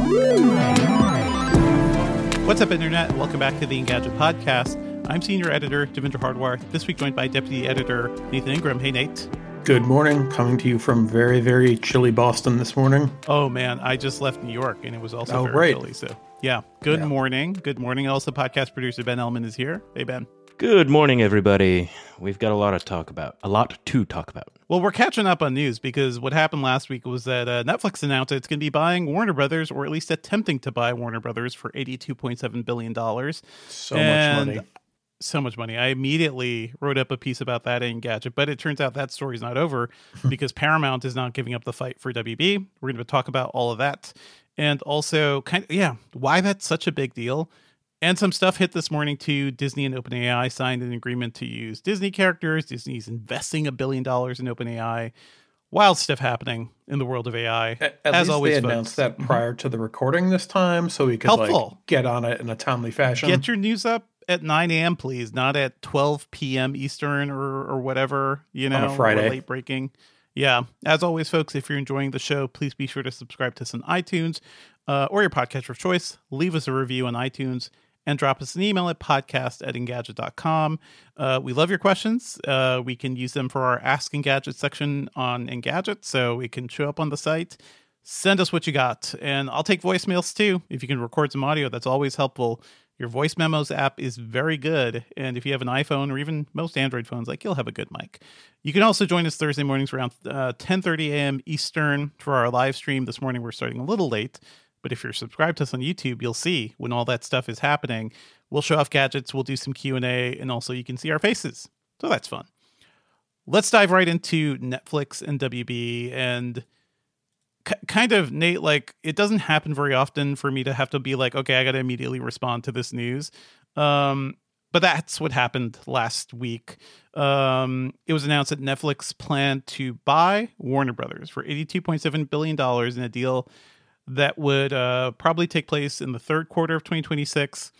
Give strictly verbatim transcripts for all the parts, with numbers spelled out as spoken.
What's up, Internet? Welcome back to the Engadget Podcast. I'm Senior Editor Devindra Hardwar, this week joined by Deputy Editor Nathan Ingram. Hey, Nate. Good morning. Coming to you from very, very chilly Boston this morning. Oh, man. I just left New York, and it was also oh, very right. chilly. So, yeah. Good yeah. morning. Good morning. Also, podcast producer Ben Ellman is here. Hey, Ben. Good morning, everybody. We've got a lot to talk about. A lot to talk about. Well, we're catching up on news because what happened last week was that uh, Netflix announced it's going to be buying Warner Brothers, or at least attempting to buy Warner Brothers for eighty-two point seven billion dollars. So and much money. So much money. I immediately wrote up a piece about that in Engadget, but it turns out that story's not over because Paramount is not giving up the fight for W B. We're going to talk about all of that. And also, kind of, yeah, why that's such a big deal. And some stuff hit this morning too. Disney and OpenAI signed an agreement to use Disney characters. Disney's investing a billion dollars in OpenAI. Wild stuff happening in the world of A I. At, at As least always, they folks. announced that prior to the recording this time, so we could Helpful. like get on it in a timely fashion. Get your news up at nine a.m., please, not at twelve p.m. Eastern or or whatever, you know, On a Friday. or late breaking. Yeah. As always, folks, if you're enjoying the show, please be sure to subscribe to us on iTunes uh, or your podcatcher of choice. Leave us a review on iTunes. And drop us an email at podcast at engadget dot com. Uh, we love your questions. Uh, we can use them for our Ask Engadget section on Engadget, so we can show up on the site. Send us what you got. And I'll take voicemails too. If you can record some audio, that's always helpful. Your voice memos app is very good. And if you have an iPhone or even most Android phones, like you'll have a good mic. You can also join us Thursday mornings around uh, ten thirty a.m. Eastern for our live stream. This morning we're starting a little late. But if you're subscribed to us on YouTube, you'll see when all that stuff is happening. We'll show off gadgets, we'll do some Q and A, and also you can see our faces. So that's fun. Let's dive right into Netflix and W B. And k- kind of, Nate, like, it doesn't happen very often for me to have to be like, okay, I got to immediately respond to this news. Um, but that's what happened last week. Um, it was announced that Netflix planned to buy Warner Brothers for eighty-two point seven billion dollars in a deal that would uh, probably take place in the third quarter of twenty twenty-six.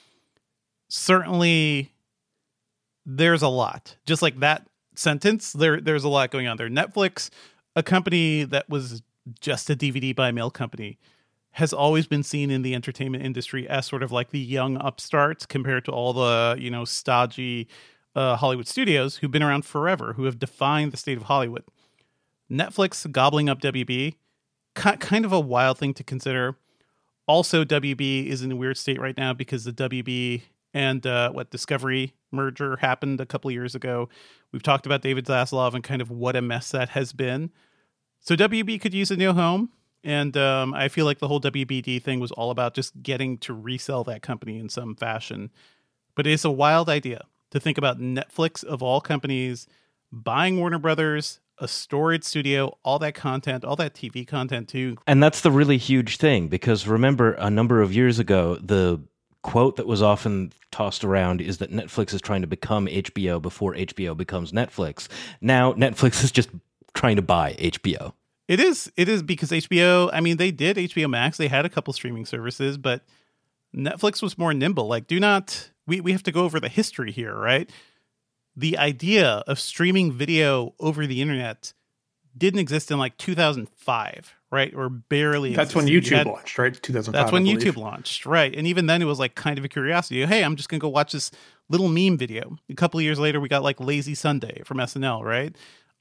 Certainly, there's a lot. Just like that sentence, there there's a lot going on there. Netflix, a company that was just a D V D by mail company, has always been seen in the entertainment industry as sort of like the young upstarts compared to all the, you know, stodgy uh, Hollywood studios who've been around forever, who have defined the state of Hollywood. Netflix gobbling up W B, kind of a wild thing to consider. Also, W B is in a weird state right now because the W B and uh, what Discovery merger happened a couple of years ago. We've talked about David Zaslav and kind of what a mess that has been. So W B could use a new home. And um, I feel like the whole W B D thing was all about just getting to resell that company in some fashion. But it's a wild idea to think about Netflix, of all companies, buying Warner Brothers, a storied studio, all that content, all that T V content too. And that's the really huge thing, because remember, a number of years ago, the quote that was often tossed around is that Netflix is trying to become H B O before H B O becomes Netflix. Now, Netflix is just trying to buy H B O. It is. It is because H B O, I mean, they did H B O Max. They had a couple streaming services, but Netflix was more nimble. Like, do not, we, we have to go over the history here, right? The idea of streaming video over the internet didn't exist in like two thousand five, right? Or barely. That's existed. when YouTube had, launched, right? two thousand five. That's when YouTube launched, right? And even then, it was like kind of a curiosity. Hey, I'm just gonna go watch this little meme video. A couple of years later, we got like Lazy Sunday from S N L, right?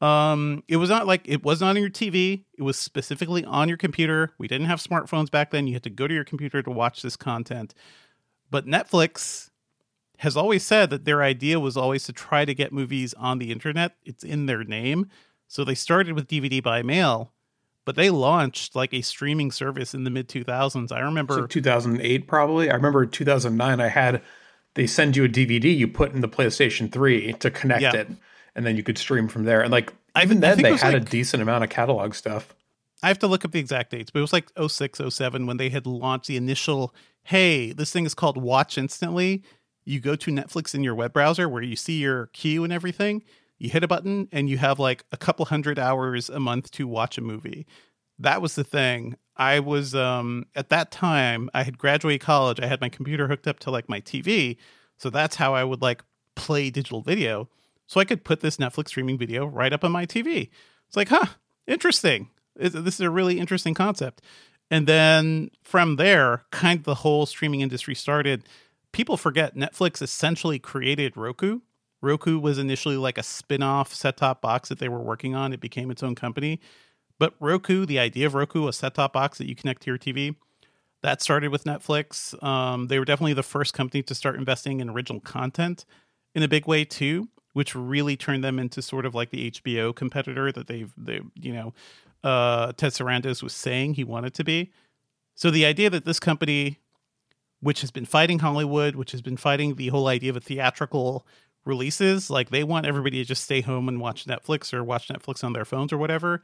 Um, it was not like it was not on your T V. It was specifically on your computer. We didn't have smartphones back then. You had to go to your computer to watch this content. But Netflix has always said that their idea was always to try to get movies on the internet. It's in their name. So they started with D V D by mail, but they launched like a streaming service in the mid two thousands. I remember so two thousand eight probably. I remember two thousand nine I had, they send you a D V D you put in the PlayStation three to connect yeah. it, and then you could stream from there. And like I, even I then they like, had a decent amount of catalog stuff. I have to look up the exact dates, but it was like oh six, oh seven when they had launched the initial, hey, this thing is called Watch Instantly. You go to Netflix in your web browser where you see your queue and everything. You hit a button and you have like a couple hundred hours a month to watch a movie. That was the thing. I was, um, at that time, I had graduated college. I had my computer hooked up to like my T V. So that's how I would like play digital video. So I could put this Netflix streaming video right up on my T V. It's like, huh, interesting. This is a really interesting concept. And then from there, kind of the whole streaming industry started. People forget Netflix essentially created Roku. Roku was initially like a spin-off set-top box that they were working on. It became its own company. But Roku, the idea of Roku, a set-top box that you connect to your T V, that started with Netflix. Um, they were definitely the first company to start investing in original content in a big way too, which really turned them into sort of like the H B O competitor that they've, they, you know, uh, Ted Sarandos was saying he wanted to be. So the idea that this company, which has been fighting Hollywood, which has been fighting the whole idea of a theatrical releases, like they want everybody to just stay home and watch Netflix or watch Netflix on their phones or whatever,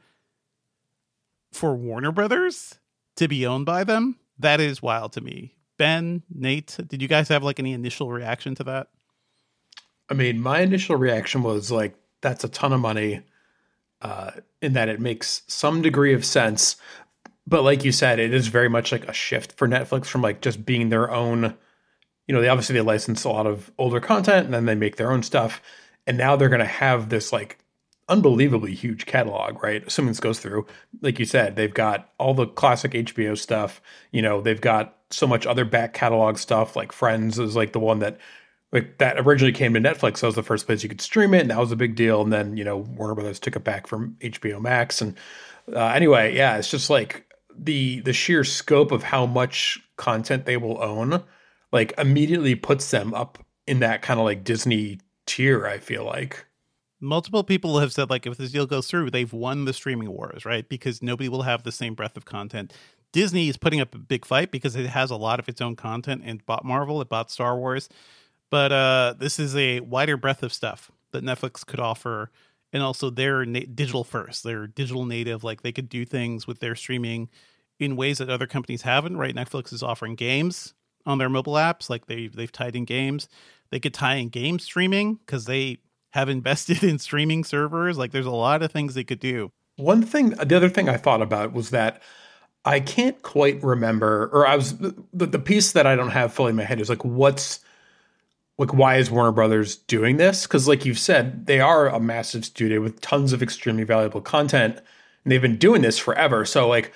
for Warner Brothers to be owned by them, that is wild to me. Ben, Nate, did you guys have like any initial reaction to that? I mean, my initial reaction was like, that's a ton of money, uh, in that it makes some degree of sense. But like you said, it is very much like a shift for Netflix from like just being their own, you know, they obviously they license a lot of older content and then they make their own stuff. And now they're going to have this like unbelievably huge catalog, right? Assuming this goes through, like you said, they've got all the classic H B O stuff. You know, they've got so much other back catalog stuff. Like Friends is like the one that like that originally came to Netflix. That was the first place you could stream it, and that was a big deal. And then, you know, Warner Brothers took it back from H B O Max. And uh, anyway, yeah, it's just like the the sheer scope of how much content they will own, like immediately puts them up in that kind of like Disney tier, I feel like. Multiple people have said, like, if this deal goes through, they've won the streaming wars, right? Because nobody will have the same breadth of content. Disney is putting up a big fight because it has a lot of its own content and bought Marvel, it bought Star Wars. But uh, this is a wider breadth of stuff that Netflix could offer. And also they're na- digital first. They're digital native. Like they could do things with their streaming in ways that other companies haven't, right? Netflix is offering games on their mobile apps. Like they, they've tied in games. They could tie in game streaming because they have invested in streaming servers. Like there's a lot of things they could do. One thing, the other thing I thought about was that I can't quite remember, or I was, the, the piece that I don't have fully in my head is like, what's, like, why is Warner Brothers doing this? Because like you've said, they are a massive studio with tons of extremely valuable content, and they've been doing this forever. So like,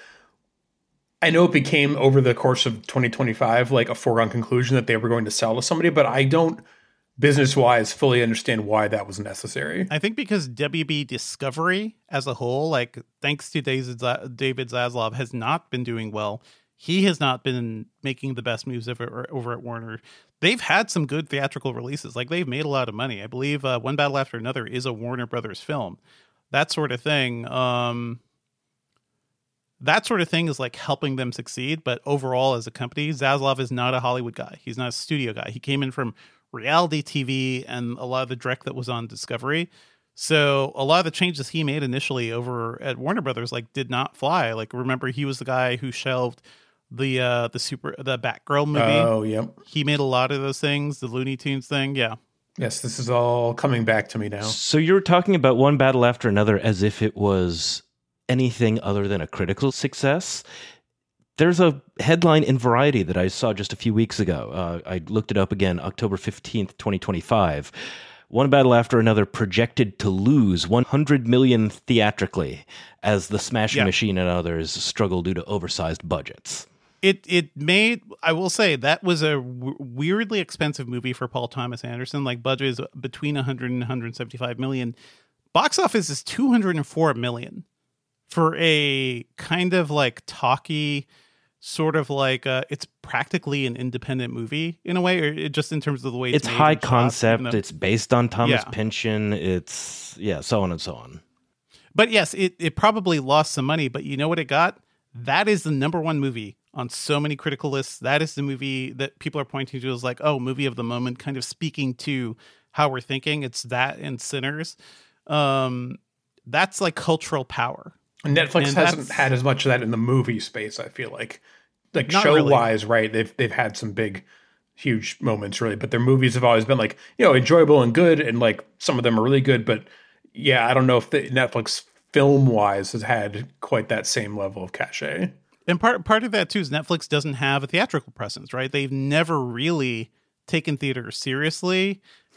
I know it became over the course of twenty twenty-five, like a foregone conclusion that they were going to sell to somebody, but I don't business-wise fully understand why that was necessary. I think because W B Discovery as a whole, like thanks to David Zaslav, has not been doing well. He has not been making the best moves over, over at Warner. They've had some good theatrical releases. Like they've made a lot of money. I believe uh, One Battle After Another is a Warner Brothers film. That sort of thing. Um, that sort of thing is like helping them succeed. But overall, as a company, Zaslav is not a Hollywood guy. He's not a studio guy. He came in from reality T V and a lot of the direct that was on Discovery. So a lot of the changes he made initially over at Warner Brothers like did not fly. Like remember, he was the guy who shelved the uh the super the Batgirl movie. Oh, yep. He made a lot of those things, the Looney Tunes thing. Yeah. Yes, this is all coming back to me now. So you're talking about One Battle After Another as if it was anything other than a critical success. There's a headline in Variety that I saw just a few weeks ago. Uh, I looked it up again, October fifteenth, twenty twenty-five. One Battle After Another projected to lose one hundred million dollars theatrically as the Smashing Yeah. Machine and others struggle due to oversized budgets. It it made, I will say, that was a w- weirdly expensive movie for Paul Thomas Anderson. Like budget is between one hundred and one hundred seventy-five million. Box office is two hundred four million for a kind of like talky, sort of like uh, it's practically an independent movie in a way, or it, just in terms of the way it's, It's made high and shot, concept. even though- It's based on Thomas Yeah. Pynchon. It's, yeah, so on and so on. But yes, it, it probably lost some money, but you know what it got? That is the number one movie on so many critical lists. That is the movie that people are pointing to as like, oh, movie of the moment, kind of speaking to how we're thinking. It's that and Sinners. Um, that's like cultural power. Netflix And hasn't that's- had as much of that in the movie space, I feel like. Like Not show really. wise, right? They've they've had some big, huge moments, really, but their movies have always been like, you know, enjoyable and good, and like some of them are really good, but yeah, I don't know if the Netflix film wise has had quite that same level of cachet. And part part of that too is Netflix doesn't have a theatrical presence, right? They've never really taken theater seriously.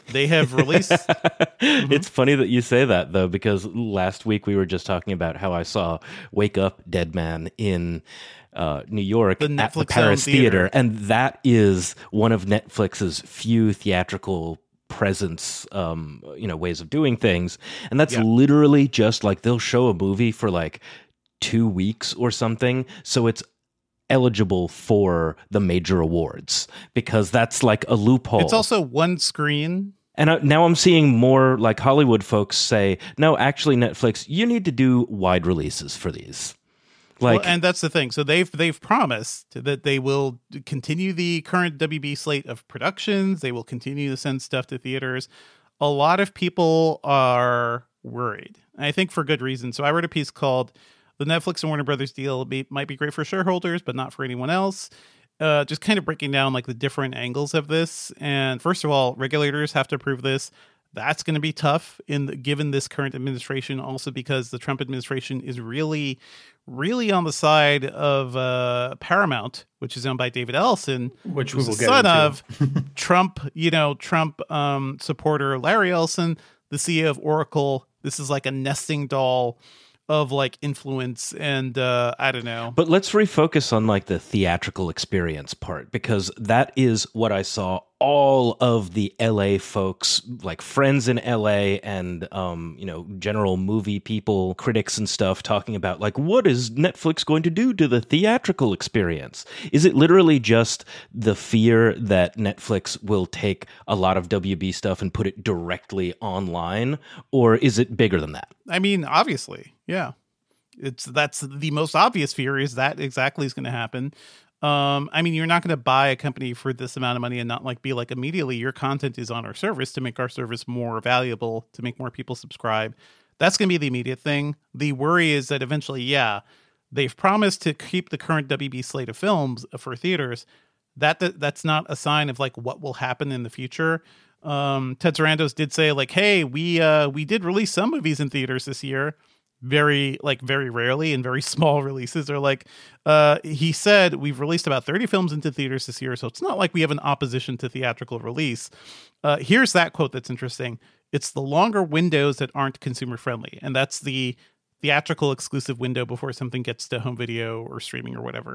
They have released. mm-hmm. It's funny that you say that, though, because last week we were just talking about how I saw Wake Up Dead Man in uh, New York the at the Netflix Paris theater. Theater. And that is one of Netflix's few theatrical presence, um, you know, ways of doing things. And that's Yeah. literally just like they'll show a movie for like two weeks or something. So it's eligible for the major awards because that's like a loophole. It's also one screen. And uh, now I'm seeing more like Hollywood folks say, no, actually, Netflix, you need to do wide releases for these. Like, Well, and that's the thing. So they've they've promised that they will continue the current W B slate of productions. They will continue to send stuff to theaters. A lot of people are worried, and I think for good reason. So I wrote a piece called "The Netflix and Warner Brothers Deal may, might be great for shareholders, but not for anyone else." Uh, just kind of breaking down like the different angles of this. And first of all, regulators have to approve this. That's going to be tough in the, given this current administration, also because the Trump administration is really, really on the side of uh, Paramount, which is owned by David Ellison, which we who's will the get son into. of Trump, you know, Trump um, supporter Larry Ellison, the C E O of Oracle. This is like a nesting doll of like influence, and uh, I don't know. But let's refocus on like the theatrical experience part, because that is what I saw all of the L A folks, like friends in L A and, um, you know, general movie people, critics and stuff talking about like, what is Netflix going to do to the theatrical experience? Is it literally just the fear that Netflix will take a lot of W B stuff and put it directly online? Or is it bigger than that? I mean, obviously, yeah. It's that's the most obvious fear is that exactly is going to happen. Um, I mean, you're not going to buy a company for this amount of money and not like be like immediately your content is on our service to make our service more valuable, to make more people subscribe. That's going to be the immediate thing. The worry is that eventually, yeah, they've promised to keep the current W B slate of films for theaters. That, that that's not a sign of like what will happen in the future. Um, Ted Sarandos did say like, hey, we uh, we did release some movies in theaters this year. Very like very rarely and very small releases are like uh he said we've released about thirty films into theaters this year, so it's not like we have an opposition to theatrical release. Uh here's that quote that's interesting. It's the longer windows that aren't consumer friendly, and that's the theatrical exclusive window before something gets to home video or streaming or whatever.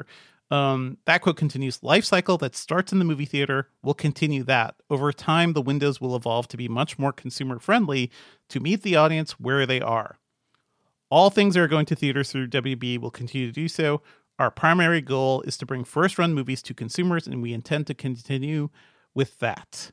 Um that quote continues, life cycle that starts in the movie theater will continue that. Over time the windows will evolve to be much more consumer friendly to meet the audience where they are. All things that are going to theaters through W B will continue to do so. Our primary goal is to bring first-run movies to consumers, and we intend to continue with that.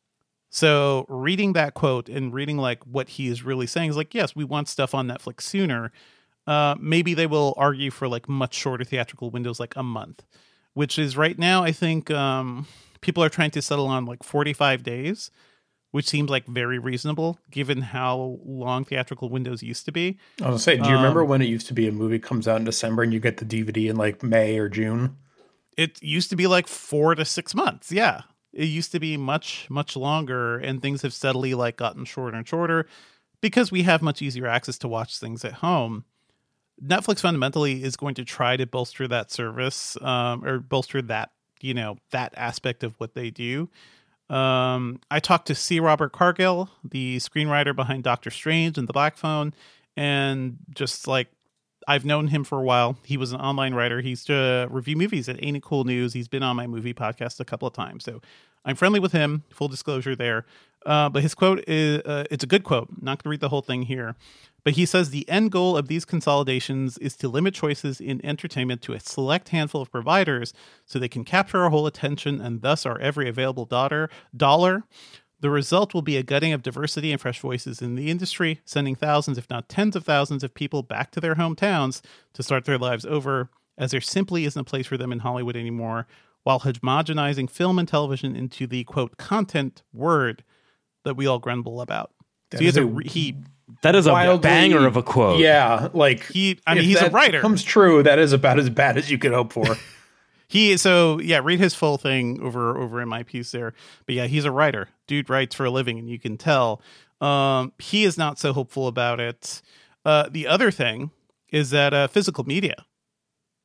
So reading that quote and reading like what he is really saying is like, yes, we want stuff on Netflix sooner. Uh, maybe they will argue for like much shorter theatrical windows, like a month, which is right now, I think um, people are trying to settle on like forty-five days, which seems like very reasonable given how long theatrical windows used to be. I was gonna say, do you remember Um, when it used to be a movie comes out in December and you get the D V D in like May or June? It used to be like four to six months. Yeah. It used to be much, much longer, and things have steadily like gotten shorter and shorter because we have much easier access to watch things at home. Netflix fundamentally is going to try to bolster that service, um, or bolster that, you know, that aspect of what they do. Um, I talked to C. Robert Cargill, the screenwriter behind Doctor Strange and The Black Phone, and just like I've known him for a while. He was an online writer. He used to review movies at Ain't It Cool News. He's been on my movie podcast a couple of times, so I'm friendly with him. Full disclosure there. Uh, but his quote is uh, it's a good quote. I'm not going to read the whole thing here. But he says the end goal of these consolidations is to limit choices in entertainment to a select handful of providers so they can capture our whole attention and thus our every available dollar. dollar. The result will be a gutting of diversity and fresh voices in the industry, sending thousands, if not tens of thousands of people back to their hometowns to start their lives over, as there simply isn't a place for them in Hollywood anymore, while homogenizing film and television into the, quote, content word that we all grumble about. That So he has is a, a re- he That is a Wildly- banger of a quote. Yeah, like He- I mean, if he's a that writer. Comes true. That is about as bad as you could hope for. He so yeah, read his full thing over over in my piece there. But yeah, he's a writer. Dude writes for a living, and you can tell. Um, he is not so hopeful about it. Uh, the other thing is that uh, physical media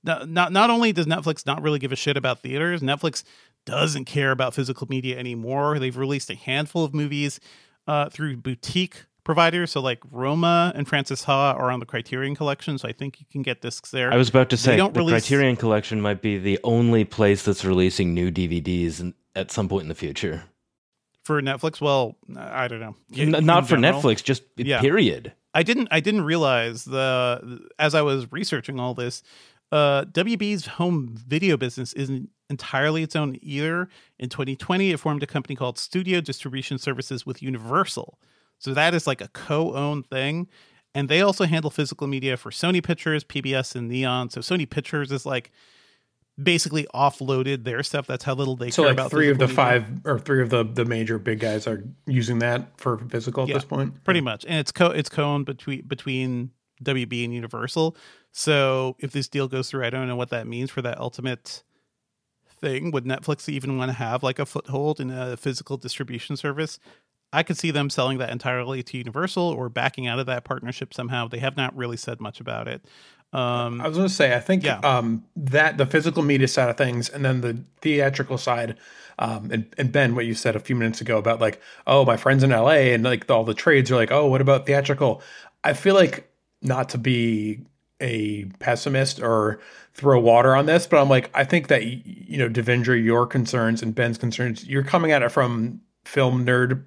not, not not only does Netflix not really give a shit about theaters, Netflix doesn't care about physical media anymore. They've released a handful of movies uh, through boutique providers. So like Roma and Frances Ha are on the Criterion Collection, so I think you can get discs there. I was about to say the release... Criterion Collection might be the only place that's releasing new D V Ds in, at some point in the future. For Netflix? Well, I don't know. In, N- not for general. Netflix, just yeah. period. I didn't I didn't realize the as I was researching all this, uh, W B's home video business isn't entirely its own either. In twenty twenty, it formed a company called Studio Distribution Services with Universal. So that is like a co-owned thing. And they also handle physical media for Sony Pictures, P B S, and Neon. So Sony Pictures is like basically offloaded their stuff. That's how little they so care like about three of the media. five or three of the, the major big guys are using that for physical at yeah, this point. Pretty much. And it's co it's co-owned between between W B and Universal. So if this deal goes through, I don't know what that means for that ultimate thing. Would Netflix even want to have like a foothold in a physical distribution service? I could see them selling that entirely to Universal or backing out of that partnership somehow. They have not really said much about it. Um, I was going to say, I think yeah. um, that the physical media side of things and then the theatrical side, um, and, and Ben, what you said a few minutes ago about like, oh, my friends in L A and like all the trades are like, oh, what about theatrical? I feel like, not to be a pessimist or throw water on this, but I'm like, I think that, you know, Devendra, your concerns and Ben's concerns, you're coming at it from film nerd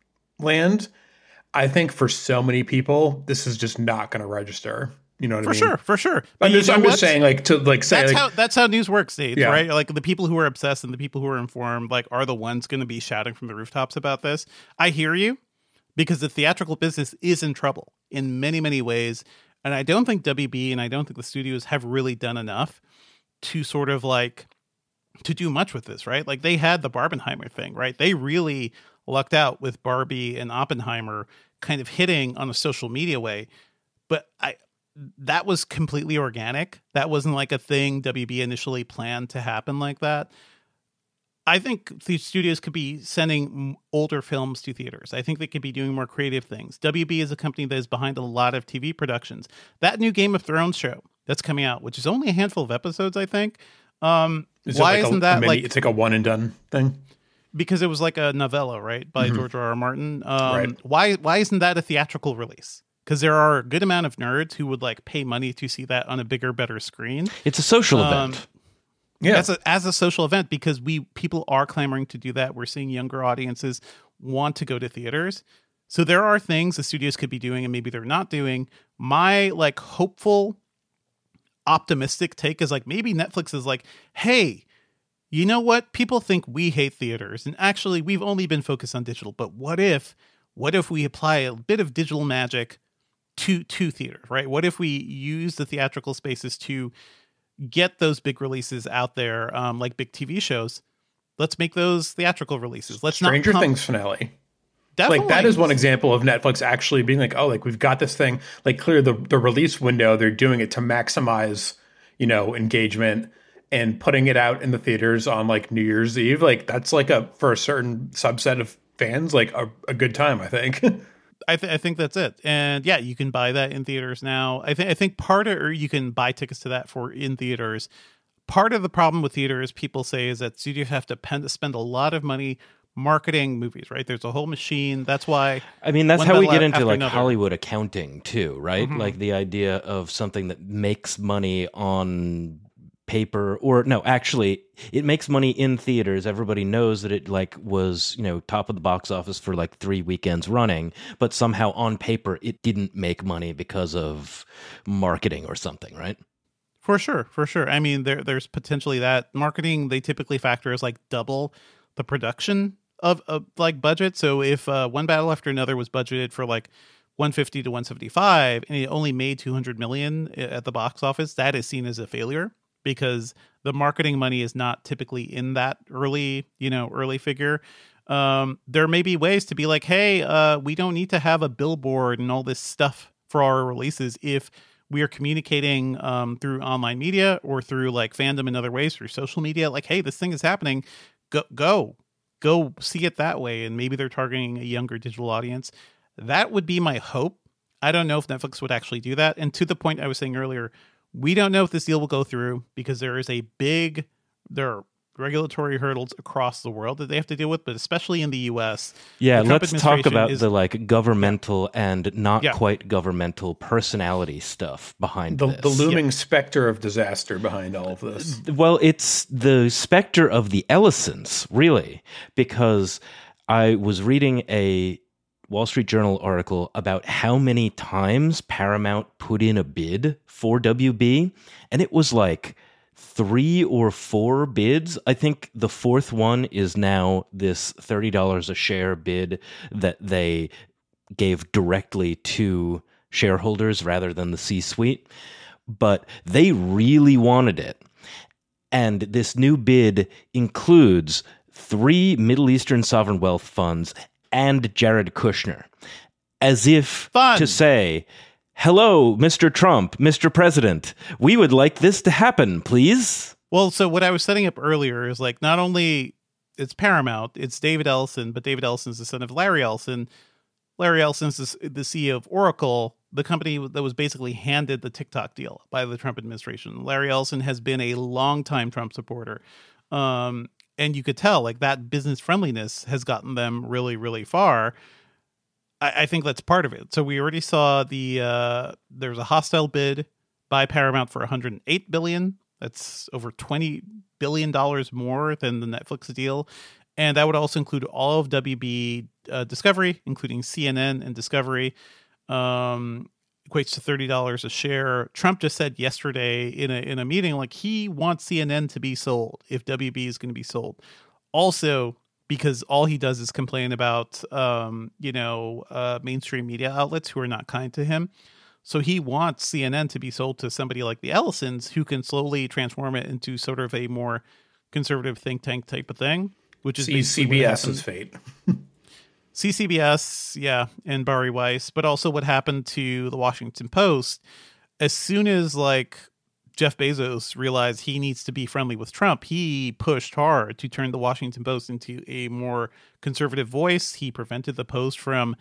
land. I think for so many people, this is just not going to register. You know what for I mean? For sure, for sure. But I'm just, I'm just saying, like, to like say, that's like, how that's how news works, Dave, yeah. right? Like the people who are obsessed and the people who are informed, like, are the ones going to be shouting from the rooftops about this. I hear you, because the theatrical business is in trouble in many, many ways, and I don't think W B and I don't think the studios have really done enough to sort of like to do much with this, right? Like they had the Barbenheimer thing, right? They really lucked out with Barbie and Oppenheimer kind of hitting on a social media way, but I. That was completely organic. That wasn't like a thing W B initially planned to happen like that. I think the studios could be sending older films to theaters. I think they could be doing more creative things. W B is a company that is behind a lot of T V productions. That new Game of Thrones show that's coming out, which is only a handful of episodes, I think. Um, is why it like isn't a, that a mini, like... It's like a one and done thing? Because it was like a novella, right? By mm-hmm. George R. R. Martin. Um, right. Why, why isn't that a theatrical release? Because there are a good amount of nerds who would like pay money to see that on a bigger, better screen. It's a social um, event. Yeah, as a, as a social event, because we people are clamoring to do that. We're seeing younger audiences want to go to theaters. So there are things the studios could be doing and maybe they're not doing. My like hopeful, optimistic take is like maybe Netflix is like, hey, you know what? People think we hate theaters, and actually we've only been focused on digital. But what if, what if we apply a bit of digital magic to to theater, right? What if we use the theatrical spaces to get those big releases out there, um, like big T V shows? Let's make those theatrical releases. Let's Stranger not pump- Things finale. Definitely. Like that is one example of Netflix actually being like, oh, like we've got this thing. Like clear the the release window, they're doing it to maximize, you know, engagement and putting it out in the theaters on like New Year's Eve. Like that's like a for a certain subset of fans, like a, a good time, I think. I, th- I think that's it. And yeah, you can buy that in theaters now. I think I think part of, or you can buy tickets to that for in theaters. Part of the problem with theaters, people say, is that studios have to pen- spend a lot of money marketing movies, right? There's a whole machine. That's why. I mean, that's how we get into like another. Hollywood accounting too, right? Mm-hmm. Like the idea of something that makes money on paper, or no, actually it makes money in theaters. Everybody knows that it like was, you know, top of the box office for like three weekends running, but somehow on paper it didn't make money because of marketing or something, right? For sure, for sure. I mean, there there's potentially that. Marketing, they typically factor as like double the production of, of like budget. So if uh, One Battle After Another was budgeted for like one fifty to one seventy-five and it only made two hundred million at the box office, that is seen as a failure, because the marketing money is not typically in that early, you know, early figure. Um, there may be ways to be like, hey, uh, we don't need to have a billboard and all this stuff for our releases if we are communicating um, through online media or through like fandom in other ways, through social media. Like, hey, this thing is happening. Go, go, go see it that way. And maybe they're targeting a younger digital audience. That would be my hope. I don't know if Netflix would actually do that. And to the point I was saying earlier, We don't know if this deal will go through because there is a big, there are regulatory hurdles across the world that they have to deal with, but especially in the U S. Yeah, the Trump let's talk administration about is- the like governmental and not Yeah. quite governmental personality stuff behind The, this. the looming specter of disaster behind all of this. Well, it's the specter of the Ellisons, really, because I was reading a Wall Street Journal article about how many times Paramount put in a bid for W B, and it was like three or four bids. I think the fourth one is now this thirty dollars a share bid that they gave directly to shareholders rather than the C-suite. But they really wanted it. And this new bid includes three Middle Eastern sovereign wealth funds and Jared Kushner, as if Fun. to say, hello, Mister Trump, Mister President, we would like this to happen, please. Well, so what I was setting up earlier is like not only it's Paramount, it's David Ellison, but David Ellison's the son of Larry Ellison. Larry Ellison's the, the C E O of Oracle, the company that was basically handed the TikTok deal by the Trump administration. Larry Ellison has been a longtime Trump supporter. Um, and you could tell like that business friendliness has gotten them really, really far. I, I think that's part of it. So we already saw the, uh, there's a hostile bid by Paramount for one hundred eight billion dollars. That's over twenty billion dollars more than the Netflix deal. And that would also include all of W B uh, Discovery, including C N N and Discovery. Um, equates to thirty dollars a share. Trump just said yesterday in a in a meeting, like he wants C N N to be sold if W B is going to be sold. Also, because all he does is complain about, um, you know, uh, mainstream media outlets who are not kind to him. So he wants C N N to be sold to somebody like the Ellisons, who can slowly transform it into sort of a more conservative think tank type of thing, which is See basically what CBS's happened- fate. C C B S, yeah, and Bari Weiss, but also what happened to the Washington Post. As soon as like Jeff Bezos realized he needs to be friendly with Trump, he pushed hard to turn the Washington Post into a more conservative voice. He prevented the Post from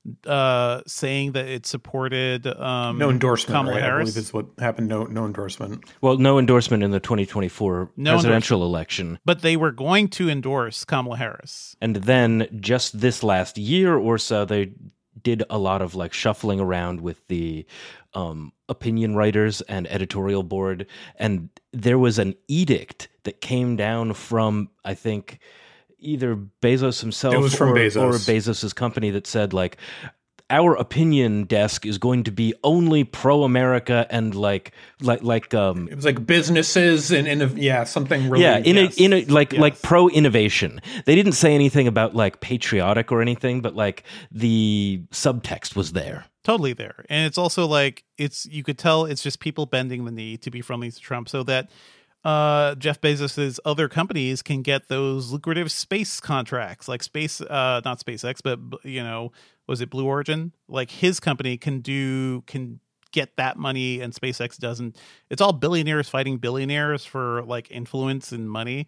uh, saying that it supported um, No endorsement, Kamala right? I Harris. believe is what happened. No, no endorsement. Well, no endorsement in the twenty twenty-four No presidential election. But they were going to endorse Kamala Harris. And then just this last year or so, they did a lot of like shuffling around with the um, opinion writers and editorial board. And there was an edict that came down from, I think, either Bezos himself It was from or, Bezos. or Bezos's company that said like, our opinion desk is going to be only pro-America and like like like um It was like businesses and, and yeah, something really. yeah in yes. a in a like Yes. like pro innovation. They didn't say anything about like patriotic or anything, but like the subtext was there. Totally there. And it's also like, it's, you could tell it's just people bending the knee to be friendly to Trump so that uh, Jeff Bezos's other companies can get those lucrative space contracts, like space, uh, not SpaceX, but, you know, was it Blue Origin? Like his company can do, can get that money and SpaceX doesn't. It's all billionaires fighting billionaires for like influence and money.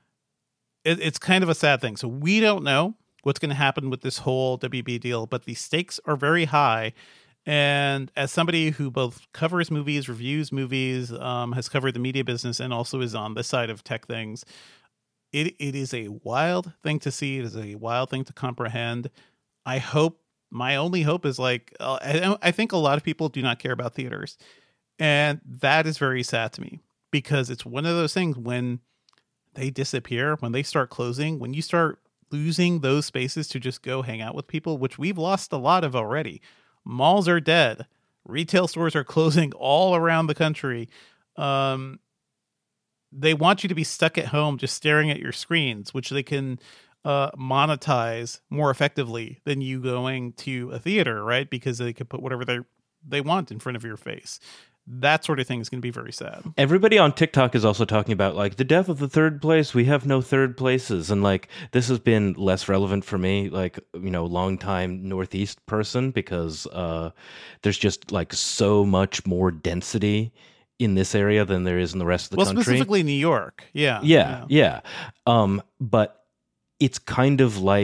It, it's kind of a sad thing. So we don't know what's going to happen with this whole W B deal, but the stakes are very high. And as somebody who both covers movies, reviews movies, um, has covered the media business, and also is on this side of tech things, it it is a wild thing to see. It is a wild thing to comprehend. I hope, my only hope is like, uh, I, I think a lot of people do not care about theaters. And that is very sad to me because it's one of those things when they disappear, when they start closing, when you start losing those spaces to just go hang out with people, which we've lost a lot of already. Malls are dead. Retail stores are closing all around the country. Um, they want you to be stuck at home just staring at your screens, which they can uh, monetize more effectively than you going to a theater, right? Because they could put whatever they they want in front of your face. That sort of thing is going to be very sad. Everybody on TikTok is also talking about like the death of the third place. We have no third places. And like this has been less relevant for me, like, you know, longtime Northeast person, because uh, there's just like so much more density in this area than there is in the rest of the well, country. specifically New York. Yeah. Yeah, yeah. Um, but it's kind of like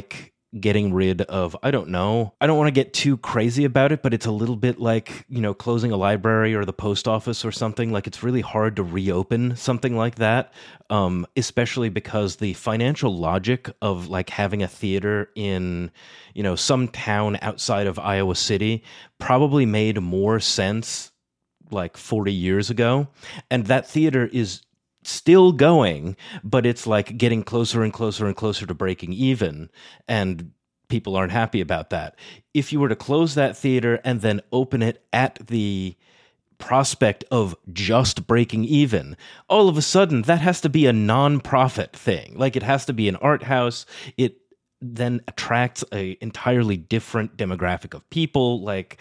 getting rid of, I don't know, I don't want to get too crazy about it, but it's a little bit like, you know, closing a library or the post office or something. Like, it's really hard to reopen something like that, um, especially because the financial logic of like having a theater in, you know, some town outside of Iowa City probably made more sense like forty years ago. And that theater is still going, but it's like getting closer and closer and closer to breaking even, and people aren't happy about that. If you were to close that theater and then open it at the prospect of just breaking even, all of a sudden that has to be a non-profit thing. Like, it has to be an art house. It then attracts a entirely different demographic of people. Like,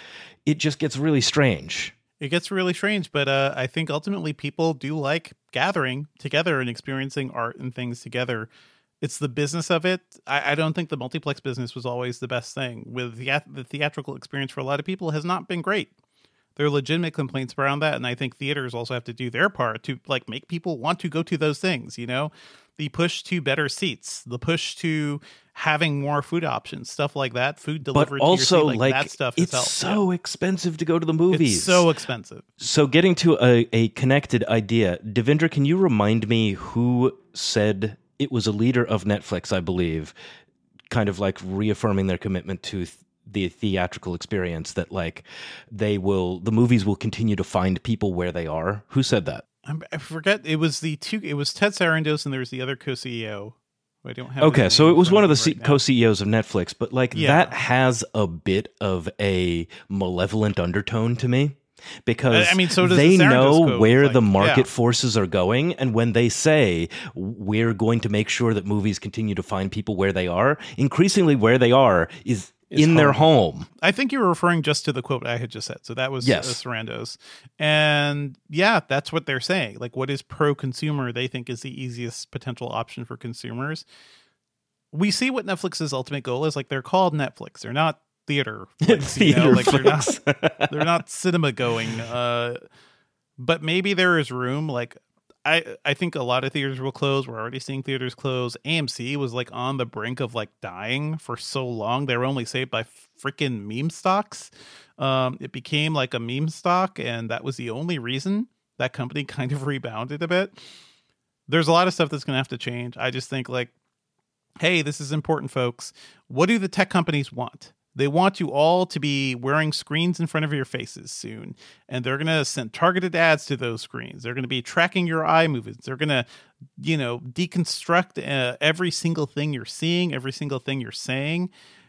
it just gets really strange. It gets really strange, but uh, I think ultimately people do like gathering together and experiencing art and things together. It's the business of it. I, I don't think the multiplex business was always the best thing. With the, the theatrical experience for a lot of people has not been great. There are legitimate complaints around that, and I think theaters also have to do their part to like make people want to go to those things, you know? The push to better seats, the push to having more food options, stuff like that, food delivered but also, to your seat, like, like that stuff it's helped. so yeah. expensive to go to the movies. It's so expensive. So getting to a, a connected idea, Devindra, can you remind me who said it was a leader of Netflix, I believe, kind of like reaffirming their commitment to th- the theatrical experience, that like they will, the movies will continue to find people where they are? Who said that? I forget. It was the two. It was Ted Sarandos, and there was the other co-C E O. I don't have. Okay, so it was one of the right C- co-C E Os of Netflix, but like yeah. that has a bit of a malevolent undertone to me, because I mean, so does they the know code. where like, the market yeah. forces are going, and when they say we're going to make sure that movies continue to find people where they are, increasingly where they are is It's in home. their home. I think you were referring just to the quote I had just said. So that was Yes. uh, Sarandos. And yeah, that's what they're saying. Like, what is pro-consumer they think is the easiest potential option for consumers. We see what Netflix's ultimate goal is. Like, they're called Netflix. They're not theater. Flicks, you know? Like, they're not, they're not cinema going. Uh, but maybe there is room. Like, I, I think a lot of theaters will close. We're already seeing theaters close. A M C was like on the brink of like dying for so long. They were only saved by freaking meme stocks. Um, it became like a meme stock, and that was the only reason that company kind of rebounded a bit. There's a lot of stuff that's going to have to change. I just think like, hey, this is important, folks. What do the tech companies want? They want you all to be wearing screens in front of your faces soon, and they're going to send targeted ads to those screens. They're going to be tracking your eye movements. They're going to, you know, deconstruct uh, every single thing you're seeing, every single thing you're saying.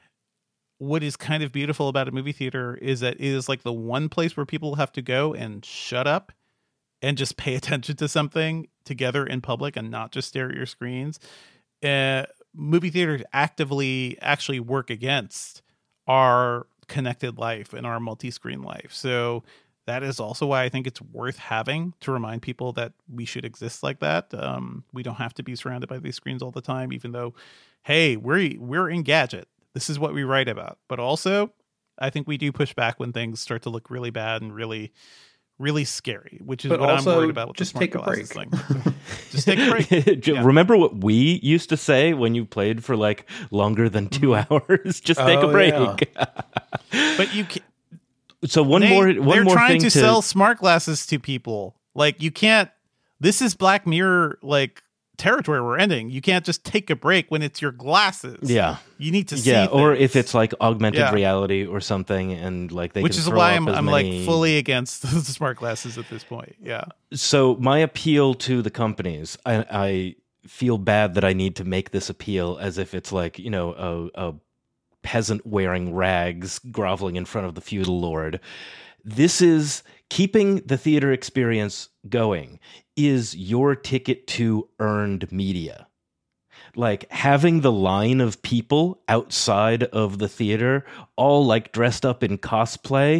What is kind of beautiful about a movie theater is that it is like the one place where people have to go and shut up and just pay attention to something together in public and not just stare at your screens. Uh, movie theaters actively actually work against our connected life and our multi-screen life. So that is also why I think it's worth having to remind people that we should exist like that. Um, we don't have to be surrounded by these screens all the time, even though, hey, we're, we're Engadget. This is what we write about. But also, I think we do push back when things start to look really bad and really, really scary, which is but what also, I'm worried about with just the smart take a glasses break. thing. Just take a break. Yeah. Remember what we used to say when you played for like longer than two hours? Just take Oh, a break. yeah. But you can't. So one They- more, one they're more trying thing to, to sell smart glasses to people. Like, you can't. This is Black Mirror like territory we're ending. You can't just take a break when it's your glasses. Yeah. You need to see. Yeah, or things. if it's like augmented Yeah. reality or something, and like they which can is throw why up I'm as I'm many... like fully against the smart glasses at this point. Yeah. So my appeal to the companies, I, I feel bad that I need to make this appeal as if it's like, you know, a, a peasant wearing rags groveling in front of the feudal lord. This is keeping the theater experience going is your ticket to earned media. Like having the line of people outside of the theater all like dressed up in cosplay.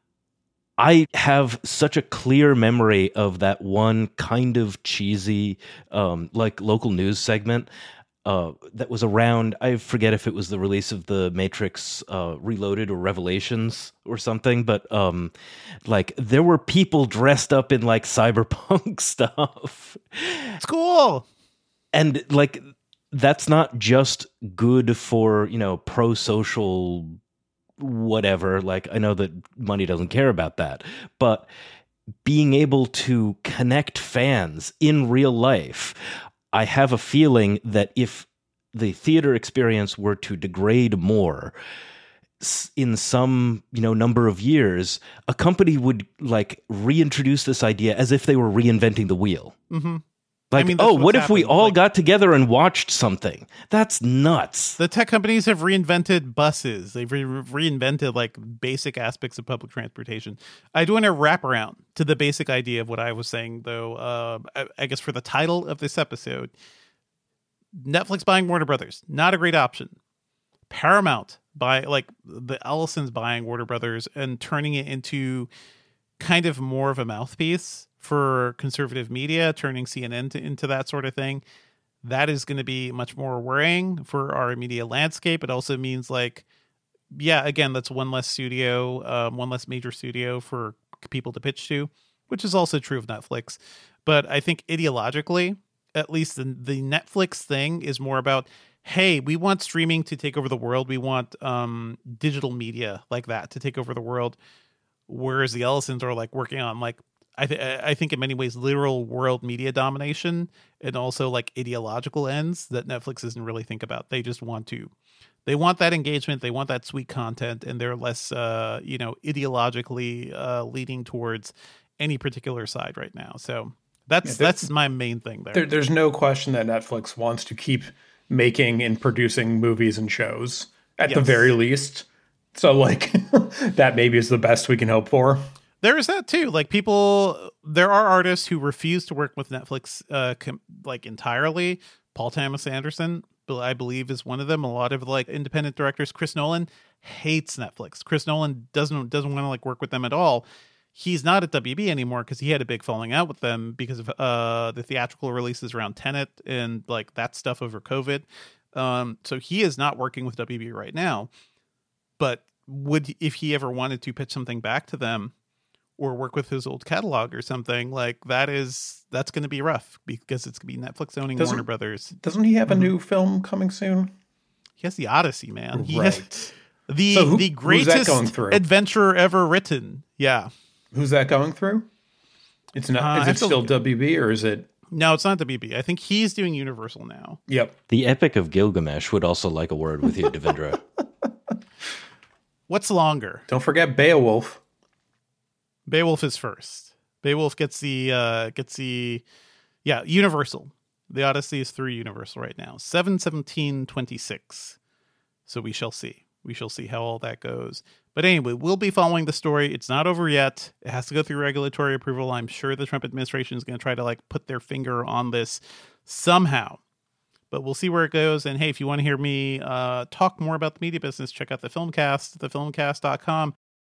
I have such a clear memory of that one kind of cheesy, um, like local news segment uh, that was around. I forget if it was the release of the Matrix uh, Reloaded or Revelations or something, but um, like there were people dressed up in like cyberpunk stuff. It's cool. And like that's not just good for, you know, pro-social whatever. Like, I know that money doesn't care about that, but being able to connect fans in real life, I have a feeling that if the theater experience were to degrade more in some, you know, number of years, a company would like reintroduce this idea as if they were reinventing the wheel. Mm-hmm. Like, I mean, oh, what if happened. we all like, got together and watched something? That's nuts. The tech companies have reinvented buses. They've re- reinvented like basic aspects of public transportation. I do want to wrap around to the basic idea of what I was saying, though. Uh, I, I guess for the title of this episode, Netflix buying Warner Brothers, not a great option. Paramount buy like the Ellisons buying Warner Brothers and turning it into kind of more of a mouthpiece for conservative media, turning C N N to, into that sort of thing. That is going to be much more worrying for our media landscape. It also means like, yeah, again, that's one less studio, um, one less major studio for people to pitch to, which is also true of Netflix. But I think ideologically, at least the, the Netflix thing is more about, hey, we want streaming to take over the world. We want um, digital media like that to take over the world. Whereas the Ellisons are like working on like, I, th- I think in many ways, literal world media domination and also like ideological ends that Netflix doesn't really think about. They just want to, they want that engagement. They want that sweet content, and they're less, uh, you know, ideologically uh, leaning towards any particular side right now. So that's, yeah, that's my main thing there. there. There's no question that Netflix wants to keep making and producing movies and shows at yes. the very least. So like that maybe is the best we can hope for. There is that too. Like people, there are artists who refuse to work with Netflix, uh, com- like entirely. Paul Thomas Anderson, I believe, is one of them. A lot of like independent directors. Chris Nolan hates Netflix. Chris Nolan doesn't doesn't want to like work with them at all. He's not at W B anymore because he had a big falling out with them because of uh, the theatrical releases around Tenet and like that stuff over COVID. Um, so he is not working with W B right now. But would if he ever wanted to pitch something back to them, or work with his old catalog or something, like that is that's going to be rough because it's going to be Netflix owning doesn't, Warner Brothers. Doesn't he have mm-hmm. a new film coming soon? He has the Odyssey, man. He right. has the so who, the greatest adventure ever written. Yeah. Who's that going through? It's not. Uh, is it still W B or is it? No, it's not W B. I think he's doing Universal now. Yep. The Epic of Gilgamesh would also like a word with you, Devendra. What's longer? Don't forget Beowulf. Beowulf is first. Beowulf gets the uh, gets the yeah Universal. The Odyssey is through Universal right now. seven seventeen twenty-six. So we shall see. We shall see how all that goes. But anyway, we'll be following the story. It's not over yet. It has to go through regulatory approval. I'm sure the Trump administration is going to try to like put their finger on this somehow. But we'll see where it goes. And hey, if you want to hear me uh, talk more about the media business, check out the Filmcast, the filmcast dot com.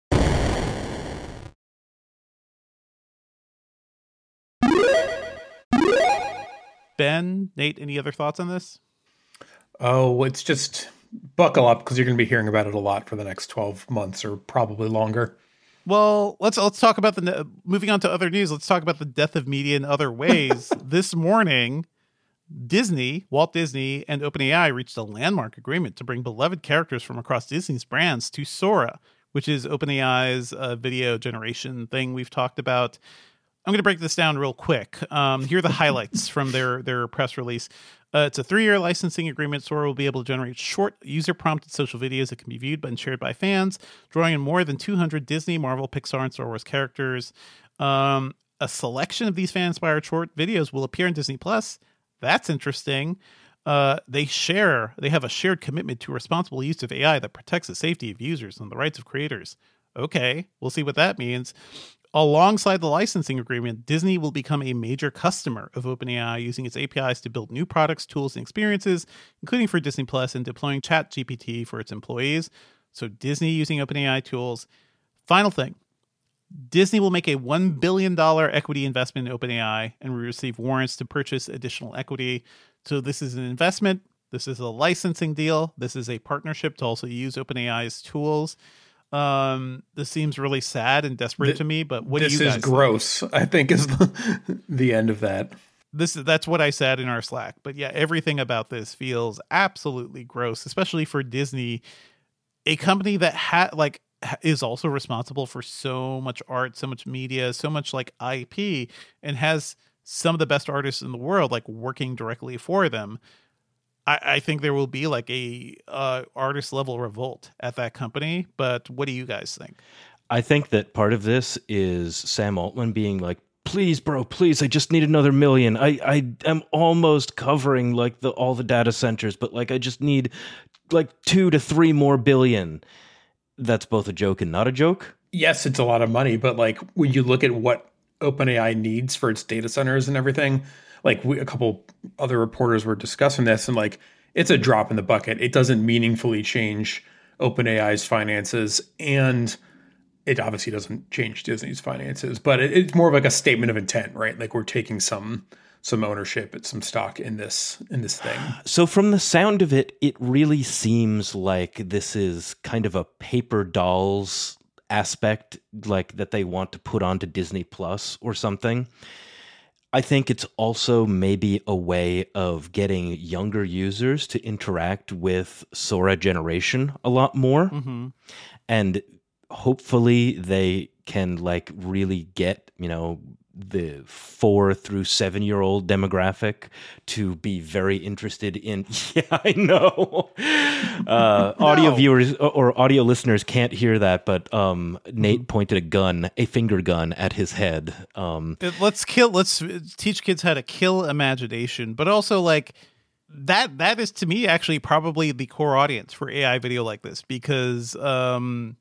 Ben, Nate, any other thoughts on this? Oh, it's just buckle up because you're going to be hearing about it a lot for the next twelve months or probably longer. Well, let's let's talk about the moving on to other news. Let's talk about the death of media in other ways. This morning, Disney, Walt Disney, and OpenAI reached a landmark agreement to bring beloved characters from across Disney's brands to Sora, which is OpenAI's uh, video generation thing we've talked about. I'm going to break this down real quick. Um, here are the highlights from their, their press release. Uh, it's a three-year licensing agreement. Sora will be able to generate short, user-prompted social videos that can be viewed and shared by fans, drawing in more than two hundred Disney, Marvel, Pixar, and Star Wars characters. Um, a selection of these fan-inspired short videos will appear in Disney Plus. That's interesting. Uh, they share. They have a shared commitment to responsible use of A I that protects the safety of users and the rights of creators. Okay, we'll see what that means. Alongside the licensing agreement, Disney will become a major customer of OpenAI, using its A P Is to build new products, tools, and experiences, including for Disney Plus and deploying ChatGPT for its employees. So Disney using OpenAI tools. Final thing, Disney will make a one billion dollars equity investment in OpenAI and will receive warrants to purchase additional equity. So this is an investment. This is a licensing deal. This is a partnership to also use OpenAI's tools. Um, this seems really sad and desperate the, to me, but what do you guys This is gross, think? I think is the, the end of that. this that's what I said in our Slack. But yeah, everything about this feels absolutely gross, especially for Disney, a company that had like is also responsible for so much art, so much media, so much like I P, and has some of the best artists in the world like working directly for them. I, I think there will be like a uh, artist level revolt at that company. But what do you guys think? I think that part of this is Sam Altman being like, please, bro, please, I just need another million. I, I am almost covering like the all the data centers, but like I just need like two to three more billion. That's both a joke and not a joke. Yes, it's a lot of money, but like when you look at what OpenAI needs for its data centers and everything, like we, a couple other reporters were discussing this, and like it's a drop in the bucket. It doesn't meaningfully change OpenAI's finances, and it obviously doesn't change Disney's finances, but it, it's more of like a statement of intent, right? Like we're taking some some ownership, some stock in this in this thing. So from the sound of it, it really seems like this is kind of a paper dolls aspect, like that they want to put onto Disney Plus or something. I think it's also maybe a way of getting younger users to interact with Sora generation a lot more. Mm-hmm. And hopefully they can like really get, you know, the four through seven year old demographic to be very interested in. Yeah, I know. Uh, no. Audio viewers or audio listeners can't hear that, but um, Nate mm-hmm. pointed a gun, a finger gun, at his head. Um, let's kill. Let's teach kids how to kill imagination, but also like that. That is to me actually probably the core audience for A I video like this, because. Um,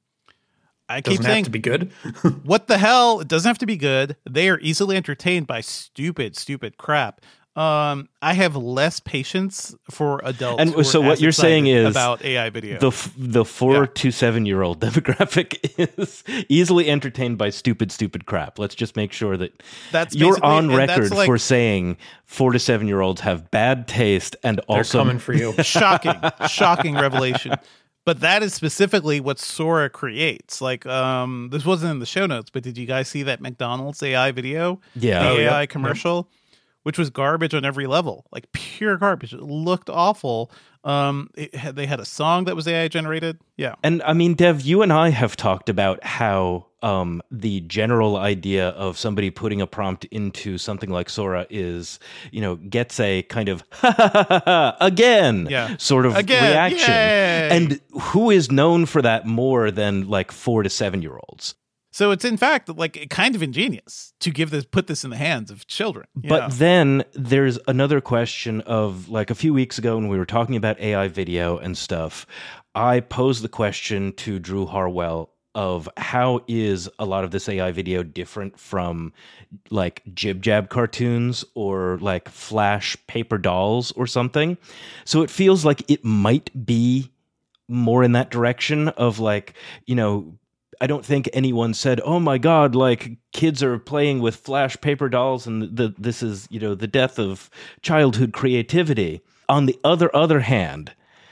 I keep doesn't saying, have to be good. What the hell? It doesn't have to be good. They are easily entertained by stupid, stupid crap. Um, I have less patience for adults. And so what you're saying is about A I video. The the four yeah. to seven year old demographic is easily entertained by stupid, stupid crap. Let's just make sure that that's you're on record like, for saying four to seven year olds have bad taste and also coming for you. Shocking, shocking revelation. But that is specifically what Sora creates. Like, um, this wasn't in the show notes, but did you guys see that McDonald's A I video? Yeah. The oh, A I yeah. commercial, yeah. which was garbage on every level, like pure garbage. It looked awful. Um, it had, they had a song that was A I generated. Yeah. And I mean, Dev, you and I have talked about how um, the general idea of somebody putting a prompt into something like Sora is, you know, gets a kind of ha ha ha ha, ha again yeah. sort of again, reaction. yay! And who is known for that more than like four to seven year olds? So it's in fact like kind of ingenious to give this, put this in the hands of children. But know? Then there's another question of like a few weeks ago when we were talking about A I video and stuff, I posed the question to Drew Harwell of how is a lot of this A I video different from like Jib Jab cartoons or like Flash paper dolls or something. So it feels like it might be more in that direction of like, you know, I don't think anyone said, "Oh my God, like kids are playing with Flash paper dolls, and the this is you know the death of childhood creativity." On the other other hand,